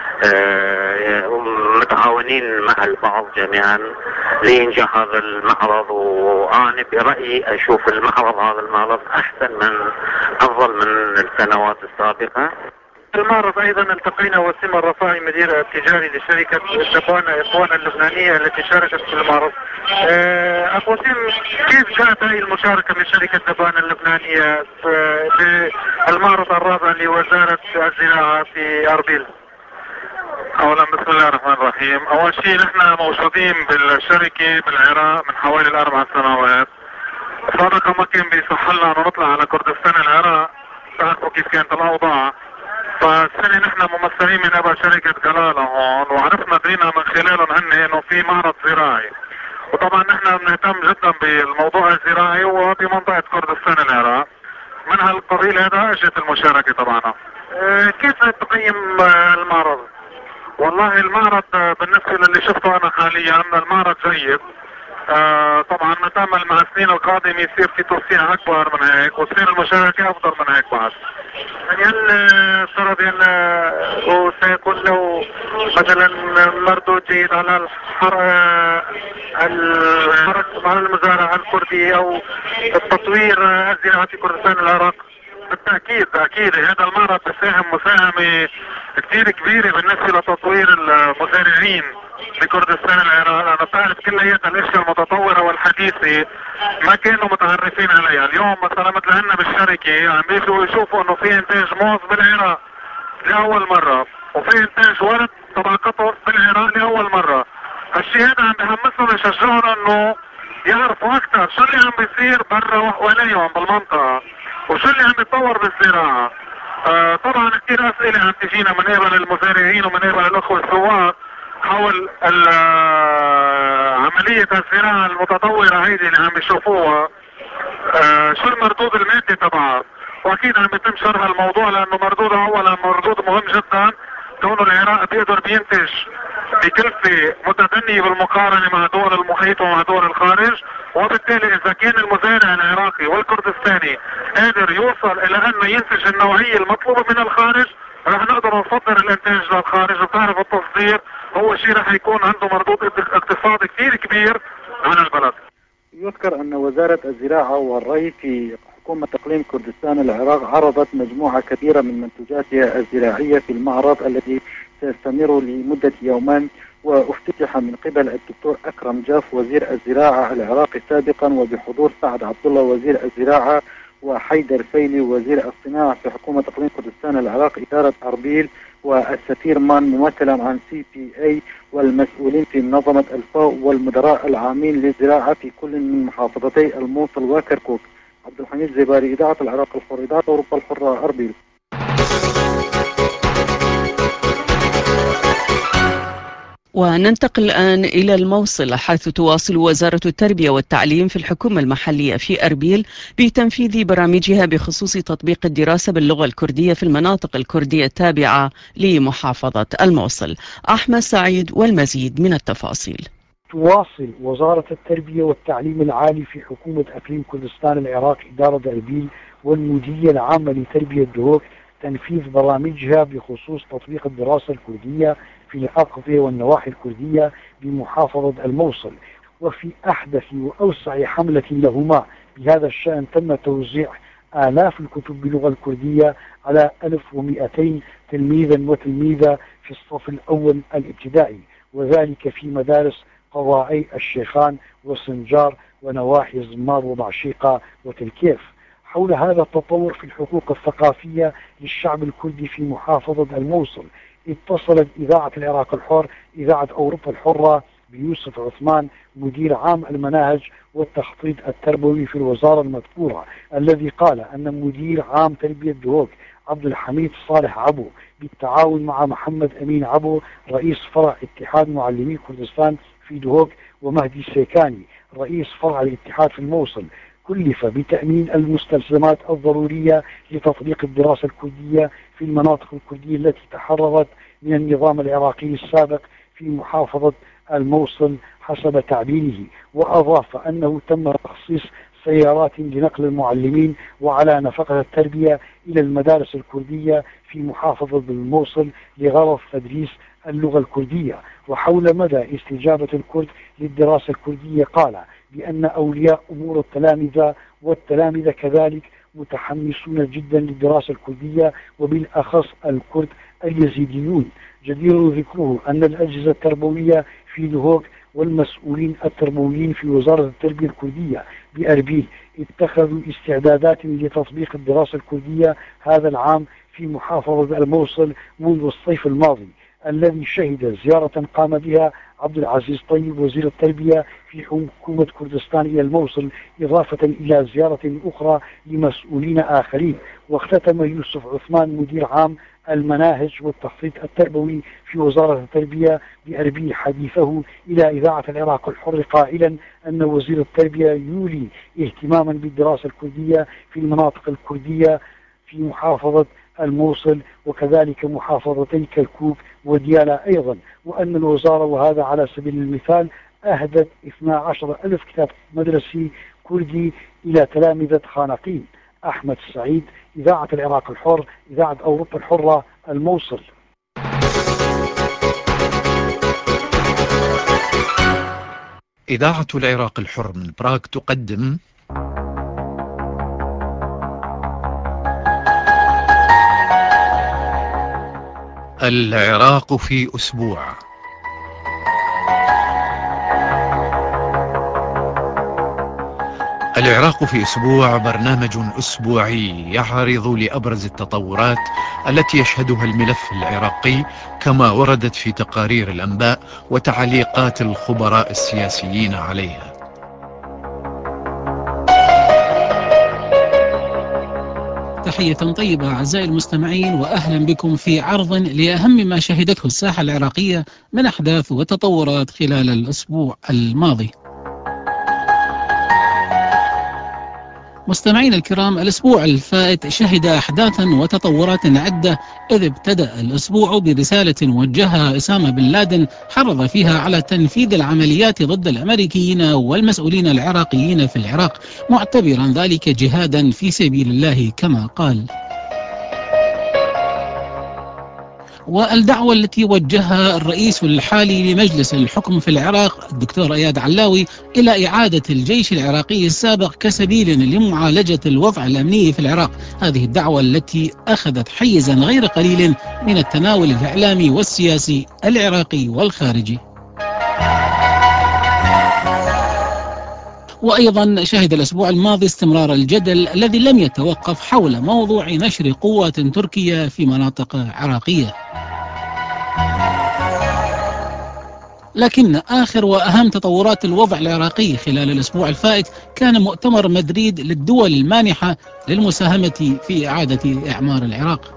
متعاونين مع البعض جميعا لإنجاح هذا المعرض. وأنا برأيي أشوف هذا المعرض أفضل من السنوات السابقة. المعرض أيضا التقينا وسيم الرفاعي مدير التجاري لشركة دبانة إخوان اللبنانية التي شاركت في المعرض. أبو وسيم، كيف جاءت هذه المشاركة من شركة دبانة اللبنانية في المعرض الرابع لوزارة الزراعة في أربيل؟ اولا بسم الله الرحمن الرحيم. اول شيء نحن موجودين بالشركة بالعراق من حوالي 4 سنوات، سابقا ما كان بيصح لنا انه نطلع على كردستان العراق، تعرفوا كيف كانت الاوضاع. فالسنة نحن ممثلين من قبل شركة جلالة هون، وعرفنا درينا من خلالهم هن انه في معرض زراعي، وطبعا نحن بنهتم جدا بالموضوع الزراعي وبمنطقة كردستان العراق. من هالقبيل هذا اجت المشاركة طبعا. كيف تقيم المعرض؟ والله المعرض بالنسبة للي شفته انا حاليا المعرض جيد. طبعا نتأمل مع السنين القادمة يصير في توسيع اكبر من هيك وتصير المشاركة افضل من هيك بعد. يعني هل افترض سيكون له مثلا مردود جيد على الحركة مع المزارع الكردية او التطوير الزراعي في كردستان العراق؟ بالتأكيد أكيد هذا المعرض بيساهم مساهمة كثير كبيرة بالنسبة لتطوير المزارعين بكردستان العراق، لأنه بتعرف كلياتها الأشياء المتطورة والحديثة ما كانوا متعرفين عليها. اليوم مثلا مثل عنا بالشركة عم بيجوا يشوفوا إنه في إنتاج موز بالعراق لأول مرة، وفي إنتاج ورد تبع قطف بالعراق لأول مرة. هالشيء هذا عم بيحمسهم ويشجعهم إنه يعرفوا أكثر شو اللي عم بيصير برا وحواليهم بالمنطقة وشو اللي عم يتطور بالزراعة. طبعا كثير اسئلة عم تجينا من قبل المزارعين ومن قبل الاخوة السواق حول عملية الزراعة المتطورة هيدي اللي عم بيشوفوها، شو المردود المادي تبعها. واكيد عم يتم شرح الموضوع لانه مردودها اولا مردود مهم جدا، كونه العراق بيقدر بينتج بكلفة متدنية بالمقارنة مع دول المحيط ومع دول الخارج، وبالتالي اذا كان المزارع العراقي والكردستاني قادر يوصل الى انه ينتج النوعية المطلوبة من الخارج، رح نقدر نصدر الانتاج للخارج. وبتعرف التصدير هو شيء رح يكون عنده مردود اقتصادي كثير كبير على البلد. يذكر ان وزارة الزراعة والري في حكومة اقليم كردستان العراق عرضت مجموعة كبيرة من منتوجاتها الزراعية في المعرض الذي سيستمر لمدة يومين، وافتتح من قبل الدكتور أكرم جاف وزير الزراعة العراقي سابقا، وبحضور سعد عبد الله وزير الزراعة وحيدر فيلي وزير الصناعة في حكومة اقليم كردستان العراق إدارة أربيل، والسفير مان ممثلا عن CPA والمسؤولين في منظمة الفاو والمدراء العامين للزراعة في كل من محافظتي الموصل وكركوك. عبد الحميد زباري، إذاعة العراق الحر، إذاعة أوروبا الحرة، أربيل. وننتقل الآن إلى الموصل، حيث تواصل وزارة التربية والتعليم في الحكومة المحلية في أربيل بتنفيذ برامجها بخصوص تطبيق الدراسة باللغة الكردية في المناطق الكردية التابعة لمحافظة الموصل. أحمد سعيد والمزيد من التفاصيل. تواصل وزارة التربية والتعليم العالي في حكومة أقليم كردستان العراق إدارة أربيل والمديرية العامة لتربية دهوك تنفيذ برامجها بخصوص تطبيق الدراسة الكردية في الأقضية والنواحي الكردية بمحافظة الموصل. وفي أحدث وأوسع حملة لهما بهذا الشأن تم توزيع آلاف الكتب باللغة الكردية على 1200 تلميذا وتلميذة في الصف الأول الابتدائي، وذلك في مدارس قواعي الشيخان وسنجار ونواحي زمار وبعشيقة وتلكيف. حول هذا التطور في الحقوق الثقافية للشعب الكردي في محافظة الموصل اتصلت إذاعة العراق الحر إذاعة أوروبا الحرة بيوسف عثمان مدير عام المناهج والتخطيط التربوي في الوزارة المذكورة، الذي قال أن مدير عام تربية دهوك عبد الحميد صالح عبو بالتعاون مع محمد أمين عبو رئيس فرع اتحاد معلمي كردستان في دهوك ومهدي سيكاني رئيس فرع الاتحاد في الموصل كلف بتأمين المستلزمات الضرورية لتطبيق الدراسة الكردية في المناطق الكردية التي تحررت من النظام العراقي السابق في محافظة الموصل حسب تعبيره. وأضاف أنه تم تخصيص سيارات لنقل المعلمين وعلى نفقة التربية إلى المدارس الكردية في محافظة الموصل لغرض تدريس اللغة الكردية. وحول مدى استجابة الكرد للدراسة الكردية قال بأن أولياء أمور التلامذة والتلامذة كذلك متحمسون جدا للدراسة الكردية وبالأخص الكرد اليزيديون. جدير ذكره أن الأجهزة التربوية في دهوك والمسؤولين التربويين في وزارة التربية الكردية بأربيل اتخذوا استعدادات لتطبيق الدراسة الكردية هذا العام في محافظة الموصل منذ الصيف الماضي، الذي شهد زيارة قام بها عبد العزيز طيب وزير التربية في حكومة كردستان إلى الموصل، إضافة إلى زيارة أخرى لمسؤولين آخرين. واختتم يوسف عثمان مدير عام المناهج والتخطيط التربوي في وزارة التربية بأربيل حديثه إلى إذاعة العراق الحر قائلا أن وزير التربية يولي اهتماما بالدراسة الكردية في المناطق الكردية في محافظة الموصل وكذلك محافظتي كركوك وديالا أيضا، وأن الوزارة وهذا على سبيل المثال أهدت 12,000 كتاب مدرسي كردي إلى تلامذة خانقين. أحمد سعيد، إذاعة العراق الحر، إذاعة أوروبا الحرة، الموصل. إذاعة العراق الحر من براغ تقدم العراق في أسبوع. العراق في أسبوع برنامج أسبوعي يعرض لأبرز التطورات التي يشهدها الملف العراقي كما وردت في تقارير الأنباء وتعليقات الخبراء السياسيين عليها. تحية طيبة أعزائي المستمعين، وأهلا بكم في عرض لأهم ما شهدته الساحة العراقية من أحداث وتطورات خلال الأسبوع الماضي. مستمعين الكرام، الأسبوع الفائت شهد أحداثا وتطورات عدة، إذ ابتدأ الأسبوع برسالة وجهها أسامة بن لادن حرض فيها على تنفيذ العمليات ضد الأمريكيين والمسؤولين العراقيين في العراق، معتبرا ذلك جهادا في سبيل الله كما قال. والدعوة التي وجهها الرئيس الحالي لمجلس الحكم في العراق الدكتور اياد علاوي إلى إعادة الجيش العراقي السابق كسبيل لمعالجة الوضع الأمني في العراق، هذه الدعوة التي أخذت حيزا غير قليل من التناول الإعلامي والسياسي العراقي والخارجي. وأيضا شهد الأسبوع الماضي استمرار الجدل الذي لم يتوقف حول موضوع نشر قوات تركية في مناطق عراقية. لكن آخر وأهم تطورات الوضع العراقي خلال الأسبوع الفائت كان مؤتمر مدريد للدول المانحة للمساهمة في إعادة إعمار العراق.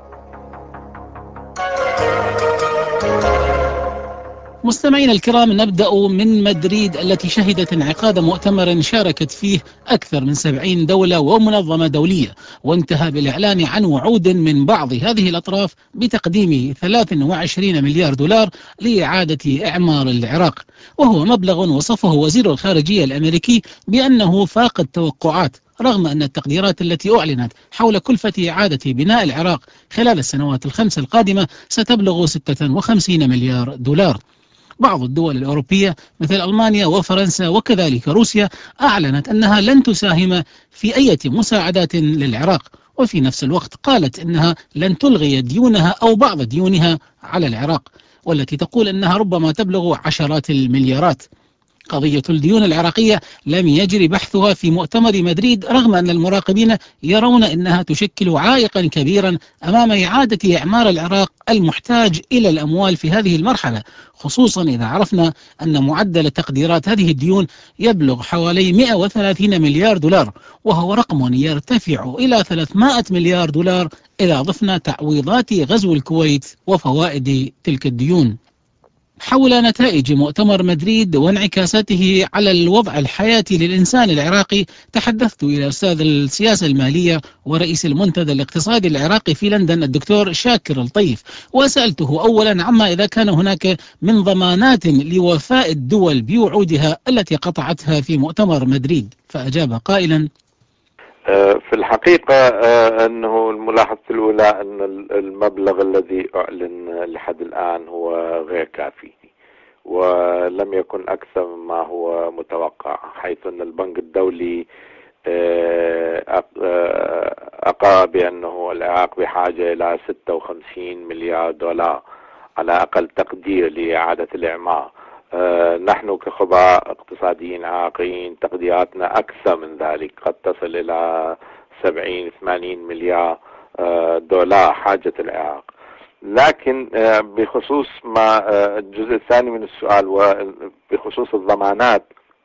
مستمعينا الكرام، نبدأ من مدريد التي شهدت انعقاد مؤتمر شاركت فيه أكثر من 70 دولة ومنظمة دولية، وانتهى بالإعلان عن وعود من بعض هذه الأطراف بتقديم 23 مليار دولار لإعادة إعمار العراق، وهو مبلغ وصفه وزير الخارجية الأمريكي بأنه فاق التوقعات، رغم أن التقديرات التي أعلنت حول كلفة إعادة بناء العراق خلال السنوات الخمس القادمة ستبلغ 56 مليار دولار. بعض الدول الأوروبية مثل ألمانيا وفرنسا وكذلك روسيا أعلنت أنها لن تساهم في أي مساعدات للعراق، وفي نفس الوقت قالت أنها لن تلغي ديونها أو بعض ديونها على العراق، والتي تقول أنها ربما تبلغ عشرات المليارات. قضية الديون العراقية لم يجري بحثها في مؤتمر مدريد، رغم أن المراقبين يرون أنها تشكل عائقا كبيرا أمام إعادة إعمار العراق المحتاج إلى الأموال في هذه المرحلة، خصوصا إذا عرفنا أن معدل تقديرات هذه الديون يبلغ حوالي 130 مليار دولار، وهو رقم يرتفع إلى 300 مليار دولار إذا ضفنا تعويضات غزو الكويت وفوائد تلك الديون. حول نتائج مؤتمر مدريد وانعكاساته على الوضع الحياتي للإنسان العراقي تحدثت إلى أستاذ السياسة المالية ورئيس المنتدى الاقتصادي العراقي في لندن الدكتور شاكر الطيف، وسألته أولا عما إذا كان هناك من ضمانات لوفاء الدول بوعودها التي قطعتها في مؤتمر مدريد، فأجاب قائلا: في الحقيقة أنه الملاحظة الأولى أن المبلغ الذي أعلن لحد الآن هو غير كافي، ولم يكن أكثر مما هو متوقع، حيث أن البنك الدولي أقر بأنه العراق بحاجة إلى 56 مليار دولار على أقل تقدير لإعادة الإعمار. نحن كخبراء اقتصاديين عراقيين تقديراتنا أكثر من ذلك، قد تصل إلى 70-80 مليار دولار حاجة العراق. لكن بخصوص ما الجزء الثاني من السؤال وبخصوص الضمانات،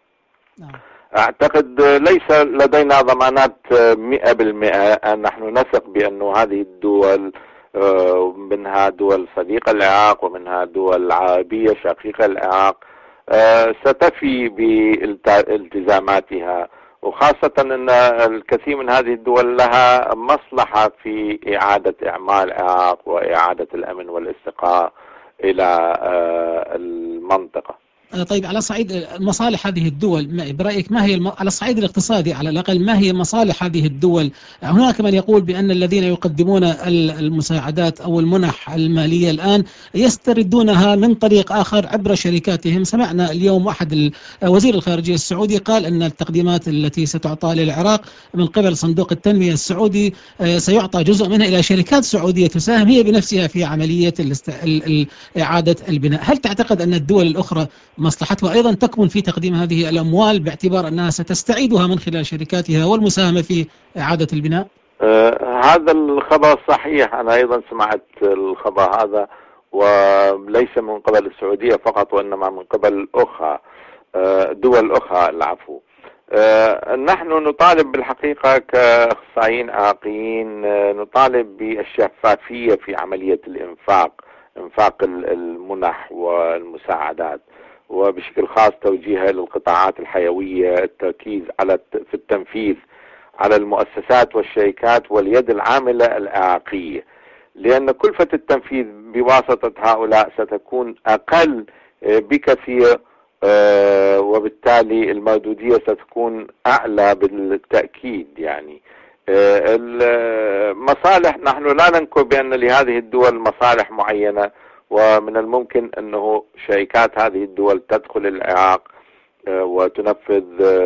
أعتقد ليس لدينا ضمانات 100%. نحن نثق بأن هذه الدول، منها دول صديقة العراق ومنها دول عربية شقيقة العراق، ستفي بالتزاماتها، وخاصة أن الكثير من هذه الدول لها مصلحة في إعادة إعمار العراق وإعادة الأمن والاستقرار إلى المنطقة. طيب، على صعيد مصالح هذه الدول برأيك ما هي على الصعيد الاقتصادي على الأقل ما هي مصالح هذه الدول؟ هناك من يقول بأن الذين يقدمون المساعدات أو المنح المالية الآن يستردونها من طريق آخر عبر شركاتهم. سمعنا اليوم أحد وزير الخارجية السعودي قال أن التقديمات التي ستعطى للعراق من قبل صندوق التنمية السعودي سيعطى جزء منها إلى شركات سعودية تساهم هي بنفسها في عملية إعادة البناء. هل تعتقد أن الدول الأخرى مصلحتها أيضا تكمن في تقديم هذه الأموال باعتبار أنها ستستعيدها من خلال شركاتها والمساهمة في إعادة البناء؟ هذا الخبر صحيح، أنا أيضا سمعت الخبر هذا، وليس من قبل السعودية فقط وإنما من قبل أخرى دول أخرى. العفو. نحن نطالب بالحقيقة كأخصائيين عراقيين، نطالب بالشفافية في عملية إنفاق المنح والمساعدات، وبشكل خاص توجيهها للقطاعات الحيوية، التركيز في التنفيذ على المؤسسات والشركات واليد العاملة العراقية، لأن كلفة التنفيذ بواسطة هؤلاء ستكون أقل بكثير، وبالتالي المردودية ستكون أعلى بالتأكيد. يعني المصالح، نحن لا ننكر بأن لهذه الدول مصالح معينة، ومن الممكن أنه شركات هذه الدول تدخل العراق وتنفذ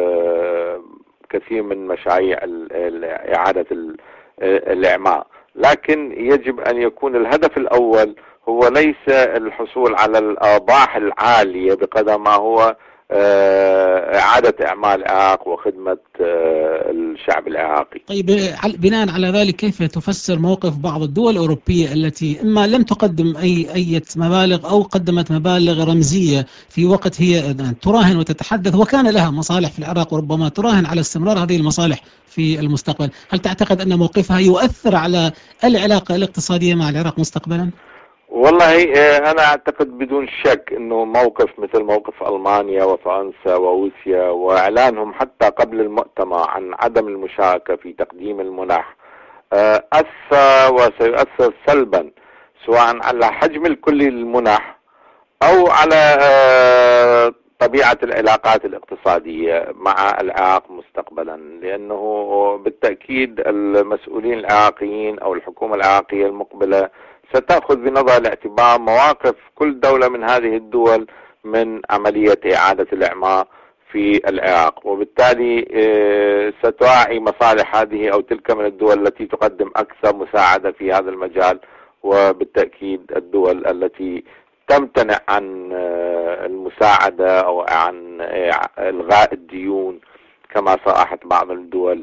كثير من مشاريع إعادة الإعمار، لكن يجب أن يكون الهدف الأول هو ليس الحصول على الأرباح العالية بقدر ما هو إعادة إعمال العراق وخدمة الشعب العراقي. طيب بناء على ذلك كيف تفسر موقف بعض الدول الأوروبية التي إما لم تقدم أي مبالغ أو قدمت مبالغ رمزية في وقت هي تراهن وتتحدث وكان لها مصالح في العراق وربما تراهن على استمرار هذه المصالح في المستقبل؟ هل تعتقد أن موقفها يؤثر على العلاقة الاقتصادية مع العراق مستقبلا؟ والله أنا أعتقد بدون شك أنه موقف مثل موقف ألمانيا وفرنسا وروسيا وإعلانهم حتى قبل المؤتمر عن عدم المشاركة في تقديم المنح أثر وسيؤثر سلبا سواء على حجم الكلي للمنح أو على طبيعة العلاقات الاقتصادية مع العراق مستقبلا، لأنه بالتأكيد المسؤولين العراقيين أو الحكومة العراقية المقبلة ستأخذ بنظر الاعتبار مواقف كل دولة من هذه الدول من عملية إعادة الإعمار في العراق، وبالتالي ستراعي مصالح هذه أو تلك من الدول التي تقدم أكثر مساعدة في هذا المجال، وبالتأكيد الدول التي تمتنع عن المساعدة أو عن إلغاء الديون كما صرحت بعض الدول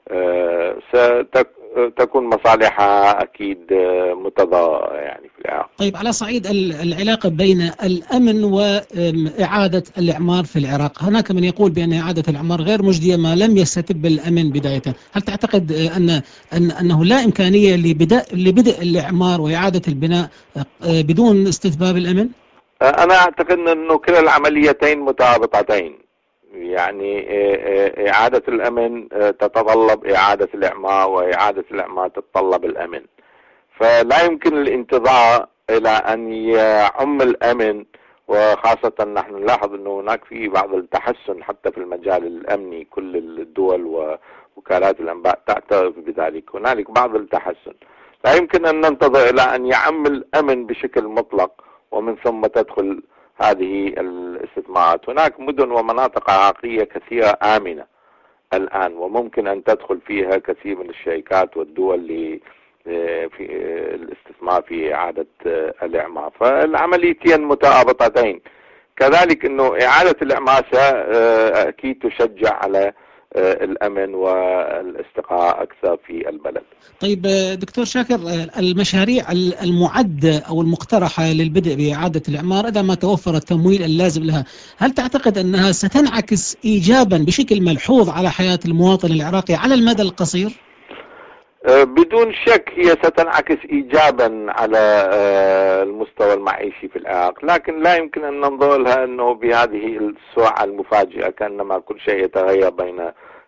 ستكون مصالحها أكيد متضاررة يعني في العراق. طيب على صعيد العلاقة بين الأمن وإعادة الإعمار في العراق، هناك من يقول بأن إعادة الإعمار غير مجدية ما لم يستتب الأمن بداية، هل تعتقد أنه لا إمكانية لبدء الإعمار وإعادة البناء بدون استتباب الأمن؟ أنا أعتقد أنه كلا العمليتين مترابطتين، يعني إعادة الأمن تتطلب إعادة الإعمار وإعادة الإعمار تتطلب الأمن، فلا يمكن الانتظار إلى أن يعم الأمن، وخاصة نحن نلاحظ أنه هناك في بعض التحسن حتى في المجال الأمني، كل الدول ووكالات الأنباء تعترف بذلك، هنالك بعض التحسن، لا يمكن أن ننتظر إلى أن يعم الأمن بشكل مطلق ومن ثم تدخل هذه الاستثمارات. هناك مدن ومناطق عراقية كثيرة آمنة الآن وممكن أن تدخل فيها كثير من الشركات والدول في الاستثمار في إعادة الإعمار، فالعمليتين مترابطتين. كذلك أنه إعادة الإعمار أكيد تشجع على الأمن والاستقرار أكثر في البلد. طيب دكتور شاكر، المشاريع المعدة أو المقترحة للبدء بإعادة الإعمار إذا ما توفر التمويل اللازم لها، هل تعتقد أنها ستنعكس إيجابا بشكل ملحوظ على حياة المواطن العراقي على المدى القصير؟ بدون شك هي ستنعكس إيجابا على المستوى المعيشي في العراق، لكن لا يمكن أن ننظر لها أنه بهذه السرعة المفاجئة كأنما كل شيء يتغير بين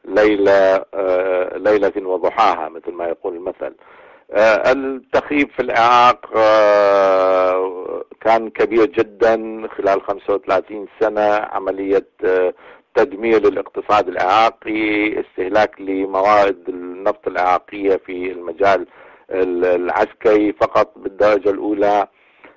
ليلة وضحاها مثل ما يقول المثل. التخريب في العراق كان كبير جدا خلال 35 سنة، عملية تدمير للاقتصاد العراقي، استهلاك لموارد النفط العراقية في المجال العسكري فقط بالدرجة الأولى،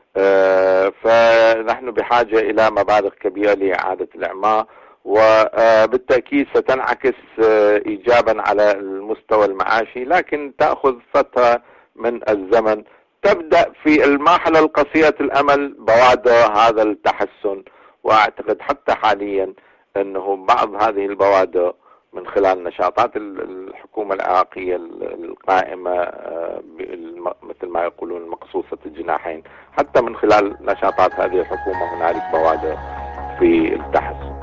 فنحن بحاجة إلى مبالغ كبيرة لإعادة الإعمار، وبالتأكيد ستنعكس إيجابا على المستوى المعاشي، لكن تأخذ فترة من الزمن. تبدأ في المرحلة القصيرة الأمل بوادر هذا التحسن، وأعتقد حتى حاليا أنه بعض هذه البوادر من خلال نشاطات الحكومة العراقية القائمة مثل ما يقولون مقصوصة الجناحين، حتى من خلال نشاطات هذه الحكومة هنالك بوادر في التحسن.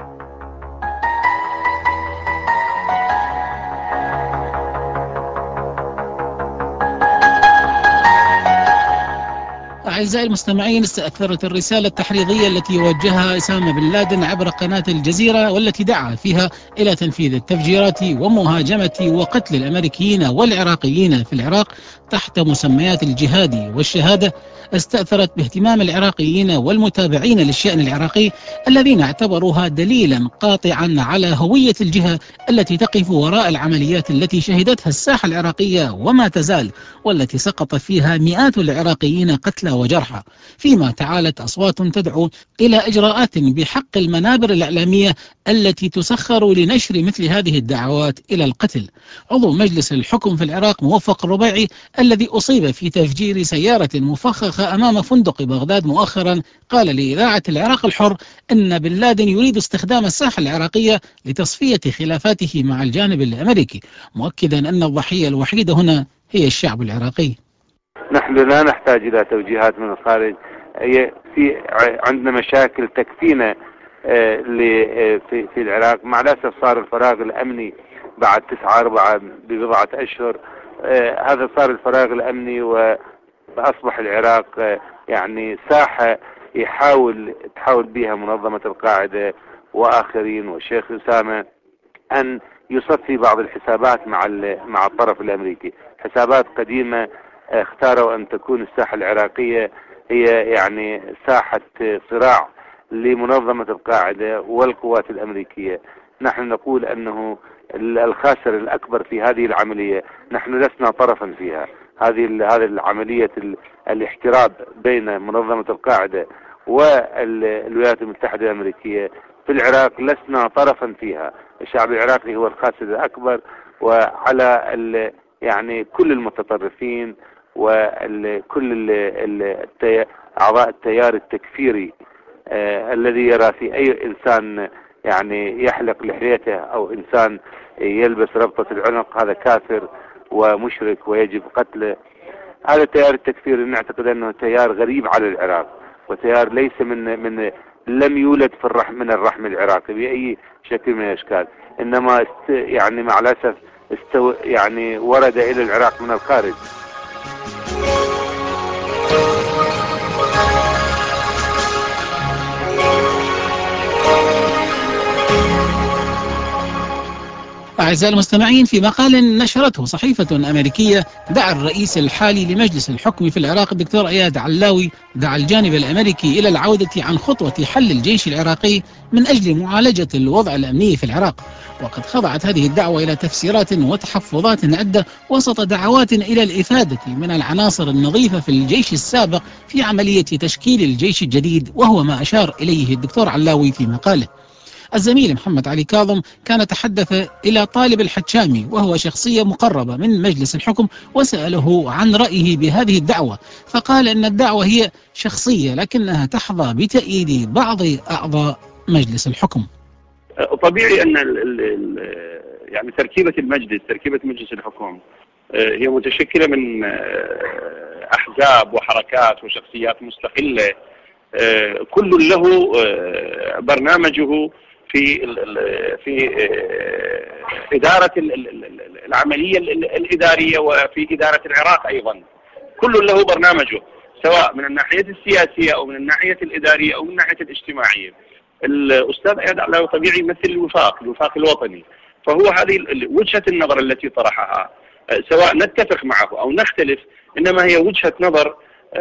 أعزائي المستمعين، استأثرت الرسالة التحريضية التي وجهها أسامة بن لادن عبر قناة الجزيرة، والتي دعا فيها إلى تنفيذ التفجيرات ومهاجمة وقتل الأمريكيين والعراقيين في العراق تحت مسميات الجهاد والشهادة، استأثرت باهتمام العراقيين والمتابعين للشأن العراقي الذين اعتبروها دليلا قاطعا على هوية الجهة التي تقف وراء العمليات التي شهدتها الساحة العراقية وما تزال، والتي سقط فيها مئات العراقيين قتلى وجرحى، فيما تعالت أصوات تدعو إلى إجراءات بحق المنابر الإعلامية التي تسخر لنشر مثل هذه الدعوات إلى القتل. عضو مجلس الحكم في العراق موفق الربيعي الذي أصيب في تفجير سيارة مفخخة أمام فندق بغداد مؤخرا قال لإذاعة العراق الحر أن بن لادن يريد استخدام الساحة العراقية لتصفية خلافاته مع الجانب الأمريكي، مؤكدا أن الضحية الوحيدة هنا هي الشعب العراقي. نحن لا نحتاج إلى توجيهات من الخارج، في عندنا مشاكل تكفينا في العراق. مع الأسف صار الفراغ الأمني بعد 9/4 ببضعة أشهر، هذا صار الفراغ الأمني وأصبح العراق يعني ساحة تحاول بها منظمة القاعدة وآخرين والشيخ أسامة أن يصفي بعض الحسابات مع الطرف الأمريكي، حسابات قديمة. اختاروا أن تكون الساحة العراقية هي يعني ساحة صراع لمنظمة القاعدة والقوات الأمريكية. نحن نقول أنه الخاسر الأكبر في هذه العملية، نحن لسنا طرفا فيها. هذه العملية الاحتراب بين منظمة القاعدة والولايات المتحدة الأمريكية في العراق لسنا طرفا فيها. الشعب العراقي هو الخاسر الأكبر، وعلى يعني كل المتطرفين وكل أعضاء التيار التكفيري الذي يرى في أي إنسان يعني يحلق لحيته أو إنسان يلبس ربطة العنق هذا كافر ومشرك ويجب قتله. هذا التيار التكفيري نعتقد أنه تيار غريب على العراق، وتيار ليس من لم يولد من الرحم العراقي بأي شكل من الأشكال، إنما يعني مع الأسف يعني ورد إلى العراق من الخارج. أعزائي المستمعين، في مقال نشرته صحيفة أمريكية دعا الرئيس الحالي لمجلس الحكم في العراق الدكتور إياد علاوي الجانب الأمريكي إلى العودة عن خطوة حل الجيش العراقي من أجل معالجة الوضع الأمني في العراق. وقد خضعت هذه الدعوة إلى تفسيرات وتحفظات عدة وسط دعوات إلى الإفادة من العناصر النظيفة في الجيش السابق في عملية تشكيل الجيش الجديد، وهو ما أشار إليه الدكتور علاوي في مقاله. الزميل محمد علي كاظم كان تحدث إلى طالب الحتشامي وهو شخصية مقربة من مجلس الحكم وسأله عن رأيه بهذه الدعوة، فقال أن الدعوة هي شخصية لكنها تحظى بتأييد بعض أعضاء مجلس الحكم. طبيعي أن يعني تركيبة مجلس الحكم هي متشكلة من أحزاب وحركات وشخصيات مستقلة، كل له برنامجه في إدارة العملية الإدارية وفي إدارة العراق أيضا. كل له برنامجه سواء من الناحية السياسية أو من الناحية الإدارية أو من الناحية الاجتماعية. الأستاذ إياد علاوي طبيعي يمثل الوفاق الوطني، فهو هذه وجهة النظر التي طرحها سواء نتفق معه أو نختلف، إنما هي وجهة نظر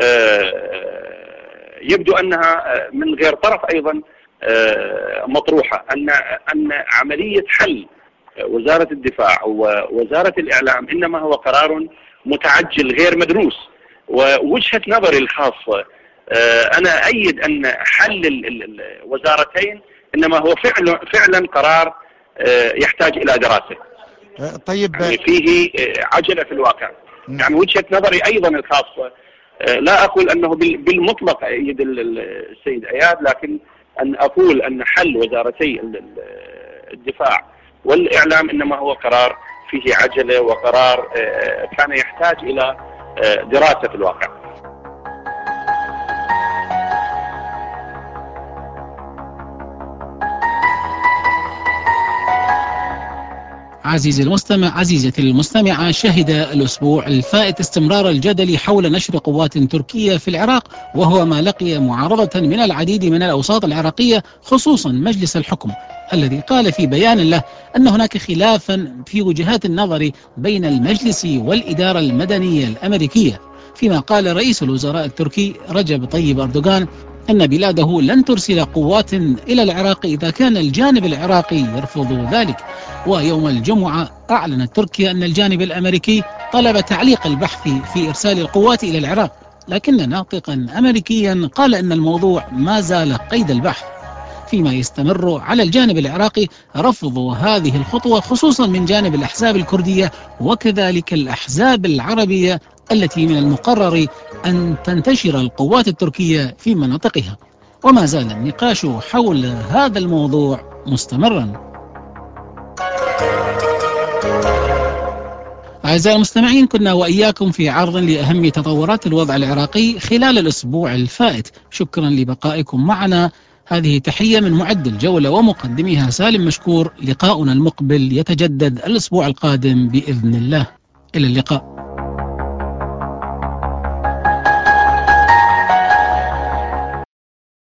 يبدو أنها من غير طرف أيضا مطروحة، أن عملية حل وزارة الدفاع ووزارة الإعلام إنما هو قرار متعجل غير مدروس. ووجهة نظري الخاصة أنا أيد أن حل الوزارتين إنما هو فعلا قرار يحتاج إلى دراسة. طيب، يعني فيه عجلة في الواقع. يعني وجهة نظري أيضا الخاصة، لا أقول أنه بالمطلق أيد السيد إياد، لكن أن أقول أن حل وزارتي الدفاع والإعلام إنما هو قرار فيه عجلة وقرار كان يحتاج إلى دراسة في الواقع. عزيزتي المستمعة، شهد الأسبوع الفائت استمرار الجدل حول نشر قوات تركية في العراق، وهو ما لقي معارضة من العديد من الأوساط العراقية خصوصا مجلس الحكم الذي قال في بيان له أن هناك خلافا في وجهات النظر بين المجلس والإدارة المدنية الأمريكية، فيما قال رئيس الوزراء التركي رجب طيب أردوغان أن بلاده لن ترسل قوات إلى العراق إذا كان الجانب العراقي يرفض ذلك. ويوم الجمعة أعلنت تركيا أن الجانب الأمريكي طلب تعليق البحث في إرسال القوات إلى العراق، لكن ناطقا أمريكيا قال أن الموضوع ما زال قيد البحث، فيما يستمر على الجانب العراقي رفض هذه الخطوة، خصوصا من جانب الأحزاب الكردية وكذلك الأحزاب العربية التي من المقرر أن تنتشر القوات التركية في مناطقها. وما زال النقاش حول هذا الموضوع مستمرا. أعزائي المستمعين، كنا وإياكم في عرض لأهم تطورات الوضع العراقي خلال الأسبوع الفائت. شكرا لبقائكم معنا. هذه تحية من معد الجولة ومقدمها سالم مشكور. لقاؤنا المقبل يتجدد الأسبوع القادم بإذن الله. إلى اللقاء.